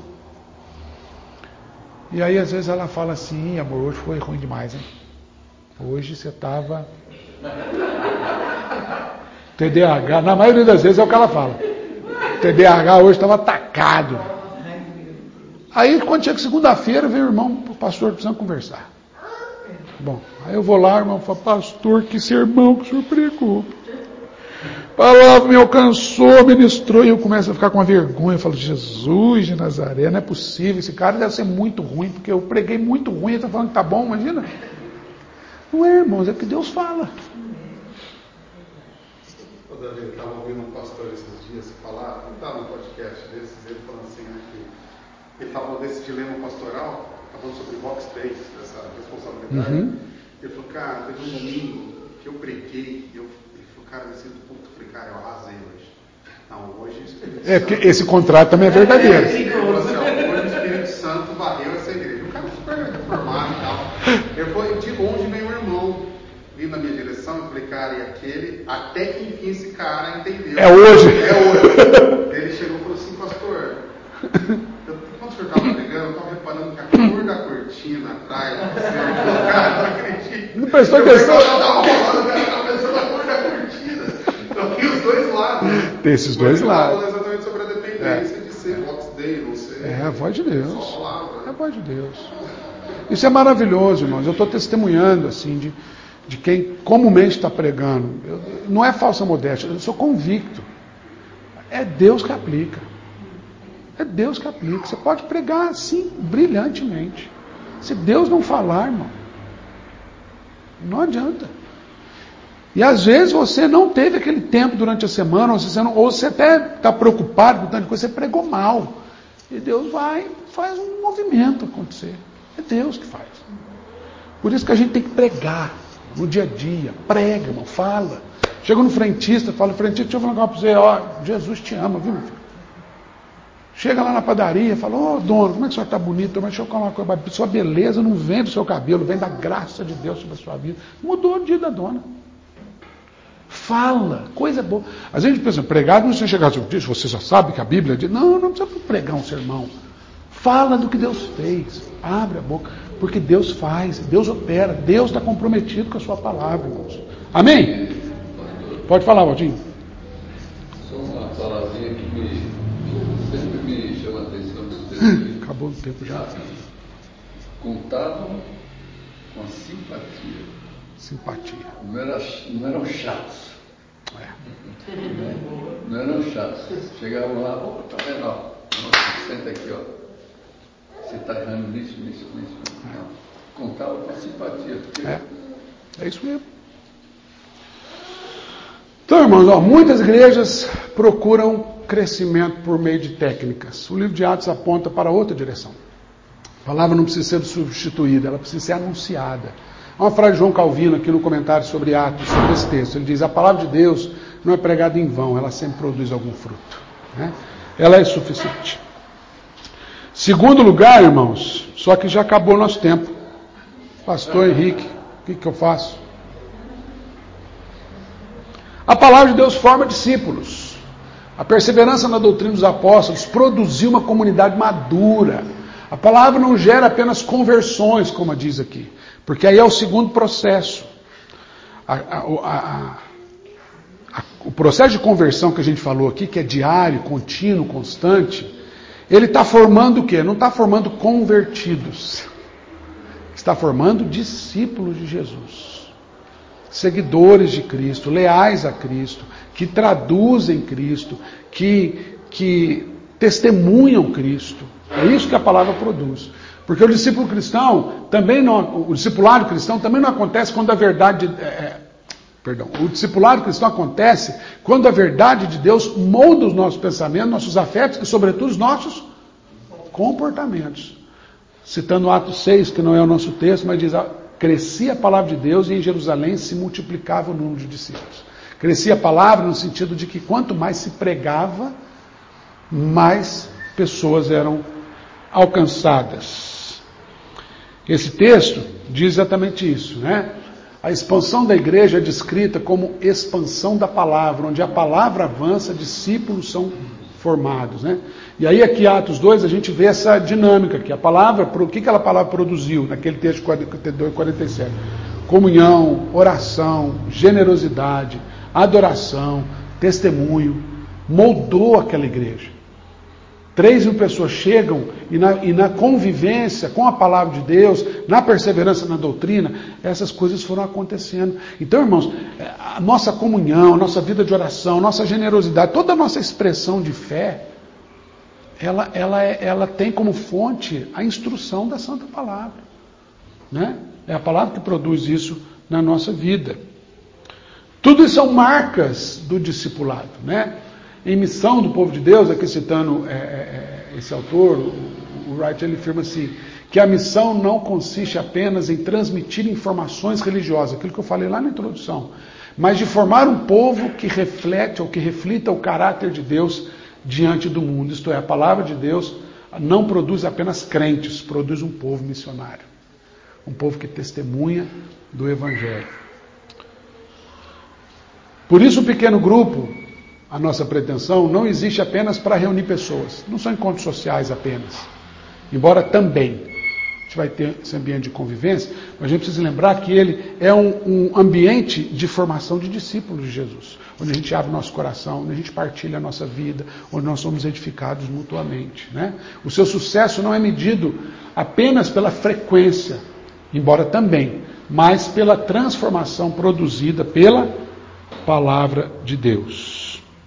E aí às vezes ela fala assim: amor, hoje foi ruim demais, hein? Hoje você estava TDAH, na maioria das vezes é o que ela fala. TDAH hoje estava atacado. Aí quando chega segunda-feira, vem o irmão, o pastor, precisamos conversar. Bom, aí eu vou lá, o irmão fala: pastor, que sermão que o senhor pregou. A palavra me alcançou, ministrou, e eu começo a ficar com uma vergonha. Eu falo: Jesus de Nazaré, não é possível, esse cara deve ser muito ruim, porque eu preguei muito ruim, ele está falando que está bom, imagina. Não é, irmãos, é que Deus fala. Davi, eu estava ouvindo um pastor esses dias falar, não estava num podcast desses, ele falando assim, né, que ele falou desse dilema pastoral, falando sobre Vox Day, dessa responsabilidade. Ele falou: cara, teve um domingo que eu preguei, ele falou: cara, nesse ponto, eu falei: cara, eu arrasei hoje. Não, hoje... Porque esse contrato também é verdadeiro. Ele falou assim: hoje o Espírito Santo varreu essa igreja. O cara super reformado e tal. Ele falou: de longe veio um irmão vindo na minha direção, eu falei: cara, e aquele, até que enfim esse cara entendeu. É hoje. Ele chegou e falou assim: pastor, quando o senhor estava pregando, eu estava reparando que a cor da cortina atrás, cara, não acredito. Não prestou atenção? Eu estava pensando na cor da cortina. Então tem os dois lados. Tem esses dois lados. Falando exatamente sobre a dependência de ser Vox Day, não ser. É a voz de Deus. Só palavra. É a voz de Deus. Isso é maravilhoso, irmãos. Eu estou testemunhando assim de quem comumente está pregando. Não é falsa modéstia, eu sou convicto. É Deus que aplica. É Deus que aplica. Você pode pregar assim, brilhantemente. Se Deus não falar, irmão, não adianta. E às vezes você não teve aquele tempo durante a semana, ou você até está preocupado com tanta coisa, você pregou mal. E Deus faz um movimento acontecer. É Deus que faz. Por isso que a gente tem que pregar no dia a dia. Prega, irmão, fala. Chega no frentista, fala: frentista, deixa eu falar uma coisa para você, ó, Jesus te ama, viu, meu filho? Chega lá na padaria, fala: ô dono, como é que o senhor está bonito? Mas deixa eu falar uma coisa, sua beleza não vem do seu cabelo, vem da graça de Deus sobre a sua vida. Mudou o dia da dona. Fala, coisa boa. Às vezes a gente pensa: pregado não precisa chegar assim, diz, você já sabe que a Bíblia diz. Não precisa pregar um sermão. Fala do que Deus fez. Abre a boca. Porque Deus faz, Deus opera, Deus está comprometido com a sua palavra, irmãos. Amém? Pode falar, Valtinho. Só uma palavrinha que sempre me chama a atenção. Acabou o tempo já. Contavam com simpatia. Simpatia. Não eram chatos. Não eram chatos. Chegavam lá: ô, tá vendo? Nossa, senta aqui, ó. Você está errando nisso. Não. Contava com simpatia. Porque... É isso mesmo. Então, irmãos, muitas igrejas procuram crescimento por meio de técnicas. O livro de Atos aponta para outra direção. A palavra não precisa ser substituída, ela precisa ser anunciada. Há uma frase de João Calvino aqui no comentário sobre Atos, sobre esse texto. Ele diz: a palavra de Deus não é pregada em vão, ela sempre produz algum fruto. Né? Ela é suficiente. Segundo lugar, irmãos, só que já acabou o nosso tempo. Pastor Henrique, o que eu faço? A palavra de Deus forma discípulos. A perseverança na doutrina dos apóstolos produziu uma comunidade madura. A palavra não gera apenas conversões, como diz aqui, porque aí é o segundo processo. O processo de conversão que a gente falou aqui, que é diário, contínuo, constante, ele está formando o quê? Não está formando convertidos. Está formando discípulos de Jesus. Seguidores de Cristo, leais a Cristo, que traduzem Cristo, que testemunham Cristo. É isso que a palavra produz. Porque o discípulo cristão também não, o discipulado cristão também não acontece quando a verdade o discipulado cristão acontece quando a verdade de Deus molda os nossos pensamentos, nossos afetos e, sobretudo, os nossos comportamentos. Citando Atos 6, que não é o nosso texto, mas diz: crescia a palavra de Deus e em Jerusalém se multiplicava o número de discípulos. Crescia a palavra no sentido de que quanto mais se pregava, mais pessoas eram alcançadas. Esse texto diz exatamente isso, né? A expansão da igreja é descrita como expansão da palavra, onde a palavra avança, discípulos são formados, né? E aí aqui Atos 2 a gente vê essa dinâmica aqui. A palavra, o que aquela palavra produziu naquele texto 42 e 47? Comunhão, oração, generosidade, adoração, testemunho, moldou aquela igreja. 3.000 pessoas chegam e na convivência com a palavra de Deus, na perseverança na doutrina, essas coisas foram acontecendo. Então, irmãos, a nossa comunhão, a nossa vida de oração, a nossa generosidade, toda a nossa expressão de fé, ela tem como fonte a instrução da Santa Palavra, né? É a palavra que produz isso na nossa vida. Tudo isso são marcas do discipulado, né? Em Missão do Povo de Deus, aqui citando esse autor, o Wright, ele afirma assim, que a missão não consiste apenas em transmitir informações religiosas, aquilo que eu falei lá na introdução, mas de formar um povo que reflete ou que reflita o caráter de Deus diante do mundo. Isto é, a palavra de Deus não produz apenas crentes, produz um povo missionário, um povo que testemunha do Evangelho. Por isso o pequeno grupo, a nossa pretensão, não existe apenas para reunir pessoas. Não são encontros sociais apenas. Embora também a gente vai ter esse ambiente de convivência, mas a gente precisa lembrar que ele é um ambiente de formação de discípulos de Jesus. Onde a gente abre nosso coração, onde a gente partilha a nossa vida, onde nós somos edificados mutuamente, né? O seu sucesso não é medido apenas pela frequência, embora também, mas pela transformação produzida pela palavra de Deus.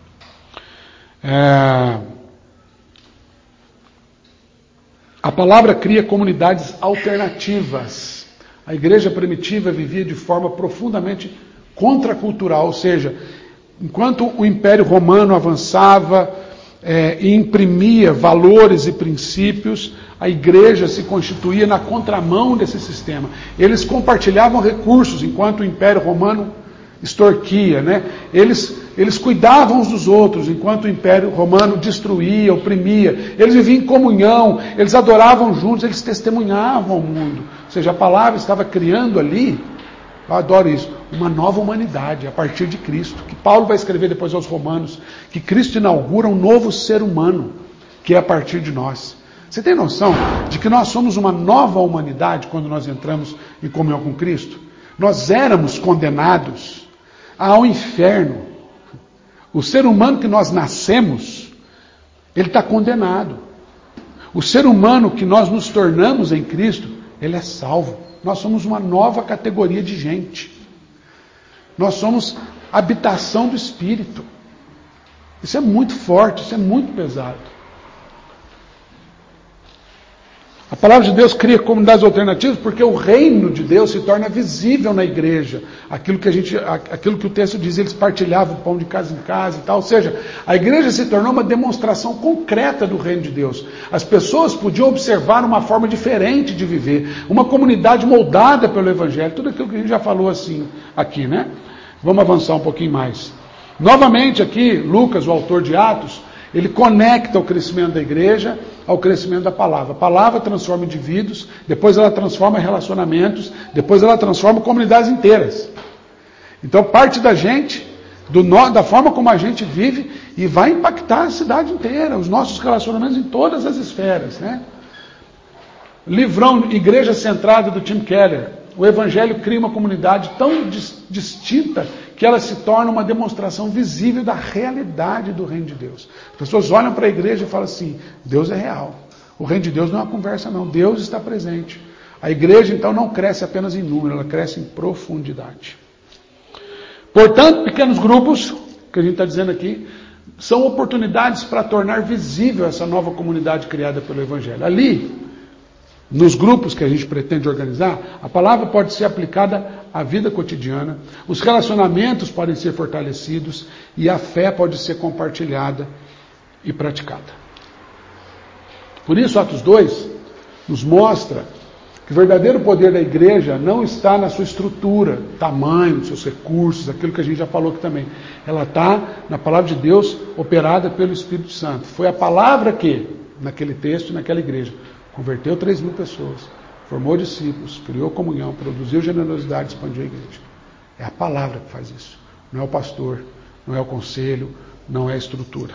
A palavra cria comunidades alternativas. A igreja primitiva vivia de forma profundamente contracultural, ou seja, enquanto o Império Romano avançava e imprimia valores e princípios, a igreja se constituía na contramão desse sistema. Eles compartilhavam recursos, enquanto o Império Romano extorquia, né? Eles cuidavam uns dos outros, enquanto o Império Romano destruía, oprimia. Eles viviam em comunhão, eles adoravam juntos, eles testemunhavam ao mundo. Ou seja, a palavra estava criando ali, eu adoro isso, uma nova humanidade a partir de Cristo, que Paulo vai escrever depois aos Romanos, que Cristo inaugura um novo ser humano, que é a partir de nós. Você tem noção de que nós somos uma nova humanidade quando nós entramos em comunhão com Cristo? Nós éramos condenados ao inferno. O ser humano que nós nascemos, ele está condenado. O ser humano que nós nos tornamos em Cristo, ele é salvo. Nós somos uma nova categoria de gente. Nós somos habitação do Espírito. Isso é muito forte, isso é muito pesado. A palavra de Deus cria comunidades alternativas porque o reino de Deus se torna visível na igreja. Aquilo que o texto diz, eles partilhavam o pão de casa em casa e tal. Ou seja, a igreja se tornou uma demonstração concreta do reino de Deus. As pessoas podiam observar uma forma diferente de viver, uma comunidade moldada pelo Evangelho. Tudo aquilo que a gente já falou assim aqui, né? Vamos avançar um pouquinho mais. Novamente aqui, Lucas, o autor de Atos, ele conecta o crescimento da igreja ao crescimento da palavra. A palavra transforma indivíduos, depois ela transforma relacionamentos, depois ela transforma comunidades inteiras. Então parte da gente Da forma como a gente vive, e vai impactar a cidade inteira, os nossos relacionamentos em todas as esferas, né? Livrão, Igreja Centrada, do Tim Keller. O Evangelho cria uma comunidade tão distinta que ela se torna uma demonstração visível da realidade do reino de Deus. As pessoas olham para a igreja e falam assim: Deus é real. O reino de Deus não é uma conversa, não. Deus está presente. A igreja, então, não cresce apenas em número, ela cresce em profundidade. Portanto, pequenos grupos, que a gente está dizendo aqui, são oportunidades para tornar visível essa nova comunidade criada pelo Evangelho. Ali, nos grupos que a gente pretende organizar, a palavra pode ser aplicada à vida cotidiana, os relacionamentos podem ser fortalecidos e a fé pode ser compartilhada e praticada. Por isso, Atos 2 nos mostra que o verdadeiro poder da igreja não está na sua estrutura, tamanho, nos seus recursos, aquilo que a gente já falou aqui também. Ela está na palavra de Deus operada pelo Espírito Santo. Foi a palavra que, naquele texto, naquela igreja, converteu 3.000 pessoas, formou discípulos, criou comunhão, produziu generosidade, expandiu a igreja. É a palavra que faz isso. Não é o pastor, não é o conselho, não é a estrutura.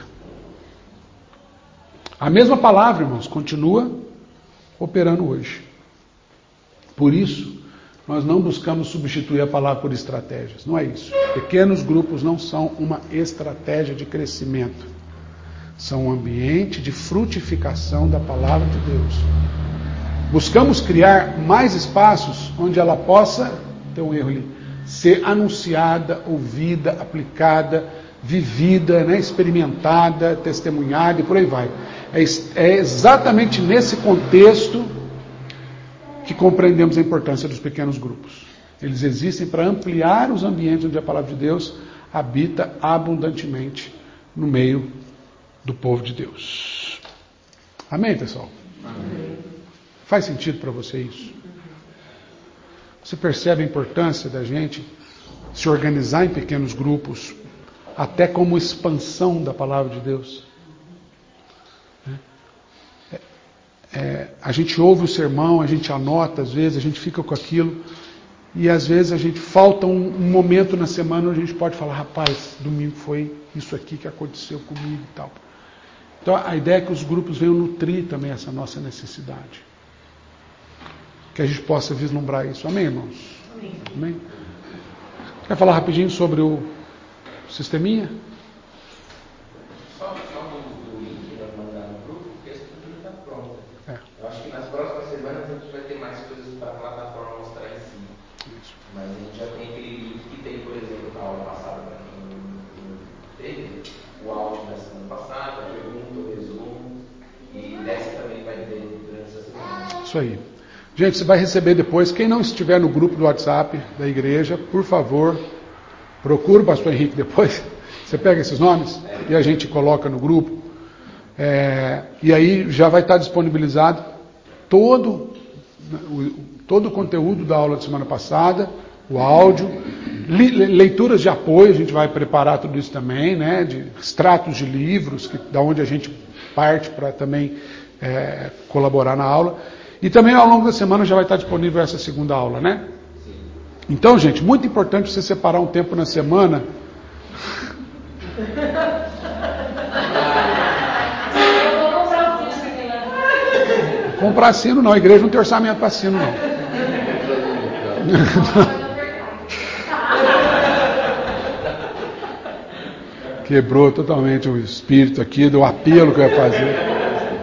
A mesma palavra, irmãos, continua operando hoje. Por isso, nós não buscamos substituir a palavra por estratégias. Não é isso. Pequenos grupos não são uma estratégia de crescimento. São um ambiente de frutificação da palavra de Deus. Buscamos criar mais espaços onde ela possa, tem um erro ali, ser anunciada, ouvida, aplicada, vivida, né, experimentada, testemunhada e por aí vai. É exatamente nesse contexto que compreendemos a importância dos pequenos grupos. Eles existem para ampliar os ambientes onde a palavra de Deus habita abundantemente no meio do povo de Deus. Amém, pessoal? Amém. Faz sentido para você isso? Você percebe a importância da gente se organizar em pequenos grupos, até como expansão da palavra de Deus? A gente ouve o sermão, a gente anota, às vezes, a gente fica com aquilo, e às vezes a gente falta um momento na semana onde a gente pode falar: rapaz, domingo foi isso aqui que aconteceu comigo e tal. Então a ideia é que os grupos venham nutrir também essa nossa necessidade. Que a gente possa vislumbrar isso. Amém, irmãos? Amém. Amém? Quer falar rapidinho sobre o sisteminha? Só do link que vai mandar no grupo, porque a estrutura está pronta. Eu acho que nas próximas semanas a gente vai ter mais coisas para a plataforma mostrar em si. Isso. Mas a gente já tem aquele link que tem, por exemplo, na aula passada, para quem não teve, o áudio da semana passada, a pergunta, o resumo, e dessa também vai ter durante essa semana. Isso aí. Gente, você vai receber depois. Quem não estiver no grupo do WhatsApp da igreja, por favor, procura o pastor Henrique depois. Você pega esses nomes e a gente coloca no grupo. E aí já vai estar disponibilizado todo o conteúdo da aula de semana passada, o áudio, leituras de apoio, a gente vai preparar tudo isso também, né, de extratos de livros, da onde a gente parte para também colaborar na aula. E também ao longo da semana já vai estar disponível essa segunda aula, né? Então, gente, muito importante você separar um tempo na semana. Comprar sino não, a igreja não tem orçamento para sino não. Quebrou totalmente o espírito aqui do apelo que eu ia fazer.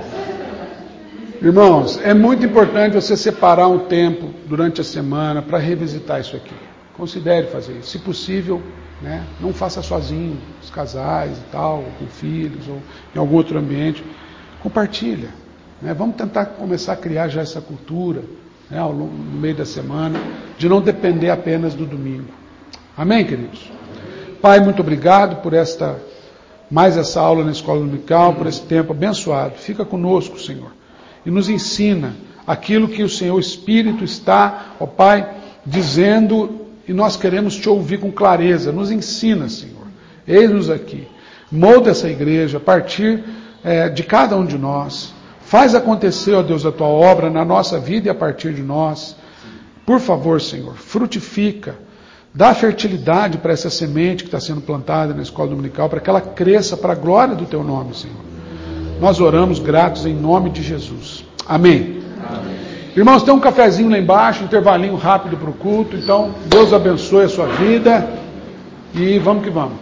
Irmãos, é muito importante você separar um tempo durante a semana para revisitar isso aqui. Considere fazer isso. Se possível, né, não faça sozinho, os casais e tal, ou com filhos, ou em algum outro ambiente. Compartilha. Né? Vamos tentar começar a criar já essa cultura, né, no meio da semana, de não depender apenas do domingo. Amém, queridos? Pai, muito obrigado por mais essa aula na escola dominical, por esse tempo abençoado. Fica conosco, Senhor. E nos ensina aquilo que o Senhor Espírito está, ó Pai, dizendo, e nós queremos te ouvir com clareza. Nos ensina, Senhor. Eis-nos aqui. Molda essa igreja a partir de cada um de nós. Faz acontecer, ó Deus, a tua obra na nossa vida e a partir de nós. Por favor, Senhor, frutifica. Dá fertilidade para essa semente que está sendo plantada na escola dominical, para que ela cresça para a glória do Teu nome, Senhor. Nós oramos gratos em nome de Jesus. Amém. Amém. Irmãos, tem um cafezinho lá embaixo, um intervalinho rápido para o culto. Então, Deus abençoe a sua vida. E vamos que vamos.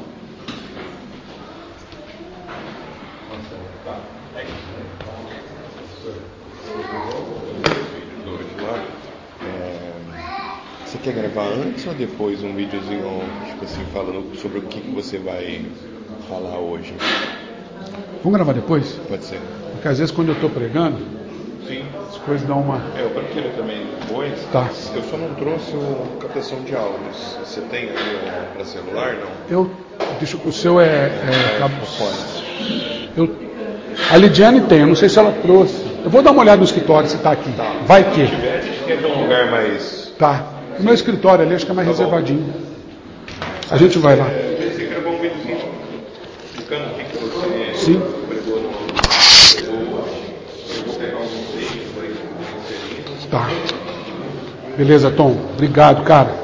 Você quer gravar antes ou depois um videozinho, tipo assim, falando sobre o que você vai falar hoje? Vamos gravar depois? Pode ser. Porque às vezes quando eu estou pregando, sim, as coisas dão uma... eu prefiro também depois. Tá. Eu só não trouxe o captação de áudios. Você tem aí para celular, não? O seu a Lidiane tem, eu não sei se ela trouxe. Eu vou dar uma olhada no escritório se está aqui. Tá. Vai que. Se tiver, a gente quer ver um lugar mais... Tá. O meu escritório ali acho que é mais reservadinho. A gente vai lá. Você gravou um videozinho explicando o que você... Sim. Pregou no... Eu vou pegar um vídeo para inserir. Tá. Beleza, Tom. Obrigado, cara.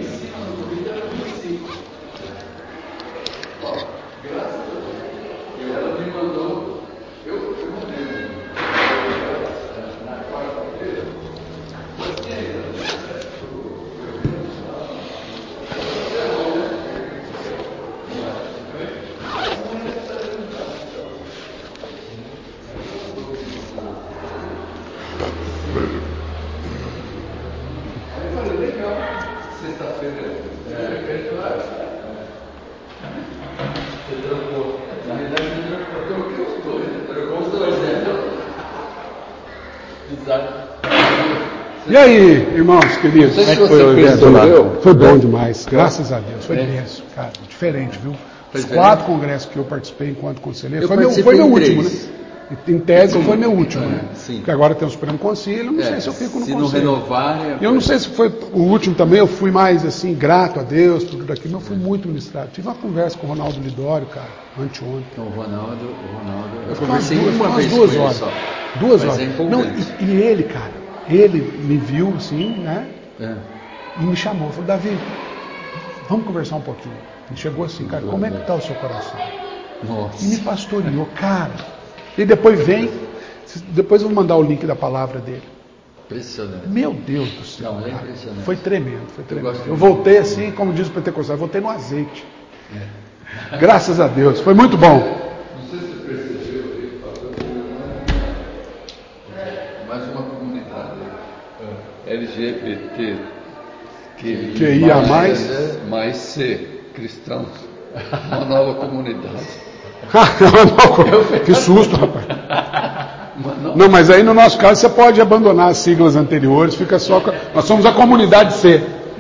E aí, irmãos queridos? Não sei se Como é que foi o evento lá? percebeu. Foi bom demais, graças a Deus. Foi benção, cara. Diferente, viu? Os 4 congressos que eu participei enquanto conselheiro, foi meu último, né? Em tese foi meu último, né? Sim. Porque agora tem o Supremo Conselho, não sei se eu fico no conselho. Se não renovar... Eu não sei se foi o último também, eu fui mais assim, grato a Deus, tudo daquilo, mas eu fui muito ministrado. Tive uma conversa com o Ronaldo Lidório, cara, anteontem. O Ronaldo, eu conversei umas 2 horas. 2 horas. Não, e ele, cara, ele me viu assim, né? E me chamou, falou, Davi, vamos conversar um pouquinho. Ele chegou assim, cara, como é que está o seu coração? Nossa. E me pastoreou, cara. E depois depois eu vou mandar o link da palavra dele. Impressionante. Meu Deus do céu. Não, é impressionante. Foi tremendo. Eu voltei assim, como diz o pentecostal, voltei no azeite. Graças a Deus, foi muito bom. Não sei se você percebeu, ele falou mais uma comunidade LGBT que ia mais C, cristãos, uma nova comunidade. Que susto, rapaz. Não, mas aí no nosso caso você pode abandonar as siglas anteriores, fica só. Nós somos a comunidade C.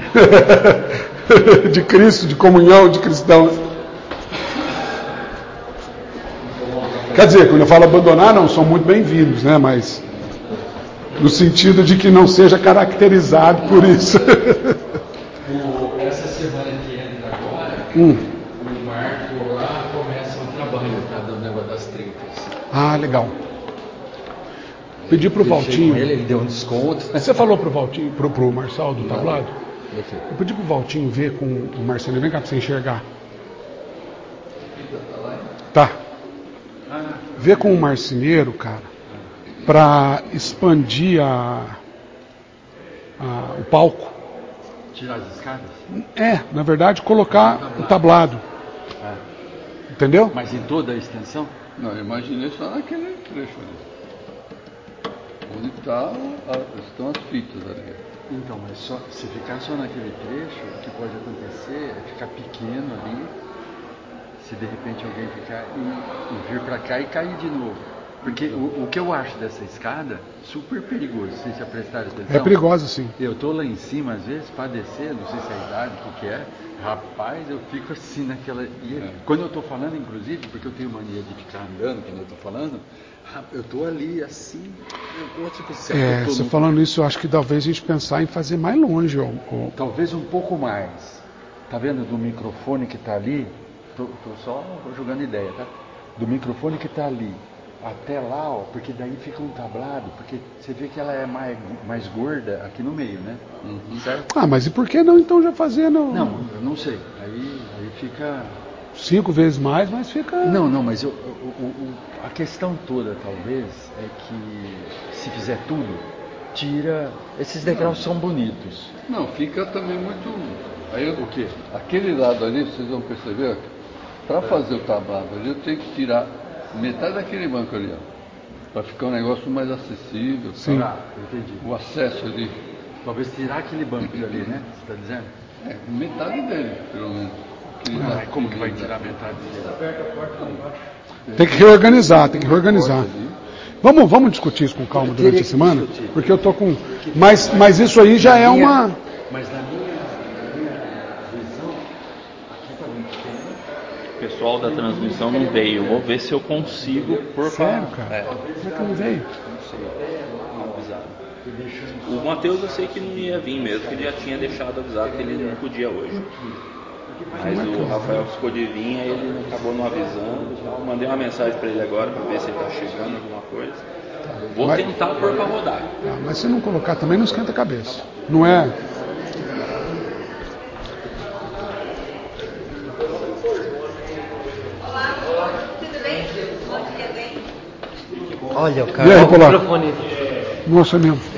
De Cristo, de comunhão, de cristãos. Quer dizer, quando eu falo abandonar, não, são muito bem-vindos, né? Mas no sentido de que não seja caracterizado por isso. Essa semana que entra agora, o Marco lá começa um trabalho, tá dando negócio das 30. Ah, legal. Pedi pro Valtinho. Ele deu um desconto. Você falou pro Valtinho, pro Marçal do tablado? Eu pedi pro Valtinho ver com o Marcelo. Vem cá pra você enxergar. Tá. Ver com o marceneiro, cara, para expandir o palco. Tirar as escadas? Na verdade, colocar o tablado. Entendeu? Mas em toda a extensão? Não, eu imaginei só naquele trecho ali. Onde estão as fitas ali. Então, mas se ficar só naquele trecho, o que pode acontecer é ficar pequeno ali, se de repente alguém ficar e vir para cá e cair de novo. Porque o que eu acho dessa escada, super perigoso, vocês já prestaram atenção? É perigoso, sim. Eu tô lá em cima, às vezes, para descer, não sei se é a idade, o que é, rapaz, eu fico assim naquela... Quando eu tô falando, inclusive, porque eu tenho mania de ficar andando, quando eu tô falando, eu tô ali, assim, você falando isso, eu acho que talvez a gente pensar em fazer mais longe. Talvez um pouco mais. Tá vendo do microfone que tá ali? Tô só jogando ideia, tá? Do microfone que tá ali até lá, ó, porque daí fica um tablado, porque você vê que ela é mais gorda aqui no meio, né? Certo? Mas e por que não então já fazer? Não, eu não sei. Aí fica... 5 vezes mais, mas fica... Não, mas a questão toda, talvez, é que se fizer tudo, tira... Esses degraus são bonitos. Não, fica também muito... Aí O quê? Aquele lado ali, vocês vão perceber, para fazer o tablado ali, eu tenho que tirar metade daquele banco ali, ó, para ficar um negócio mais acessível. Sim. Entendi. O acesso ali. Talvez tirar aquele banco dali, né? Você está dizendo? Metade dele, pelo menos. Mas como que vai tirar metade dele? Tem que reorganizar. Vamos discutir isso com calma durante a semana? Porque eu tô com... Mas isso aí já é uma... Mas na minha visão, aqui está muito pequeno. O pessoal da transmissão não veio. Vou ver se eu consigo por Sério, cara? Como é que não veio? Não sei. Não avisaram. O Matheus eu sei que não ia vir mesmo, que ele já tinha deixado avisado que ele não podia hoje. Mas o Rafael ficou de vir, aí ele acabou não avisando. Eu mandei uma mensagem para ele agora para ver se ele está chegando alguma coisa. Vou tentar pôr para rodar. Mas se não colocar também não esquenta a cabeça. Não é? Olá, tudo bem? Bom dia, bem? Olha, o E aí, microfone. Nossa, mesmo.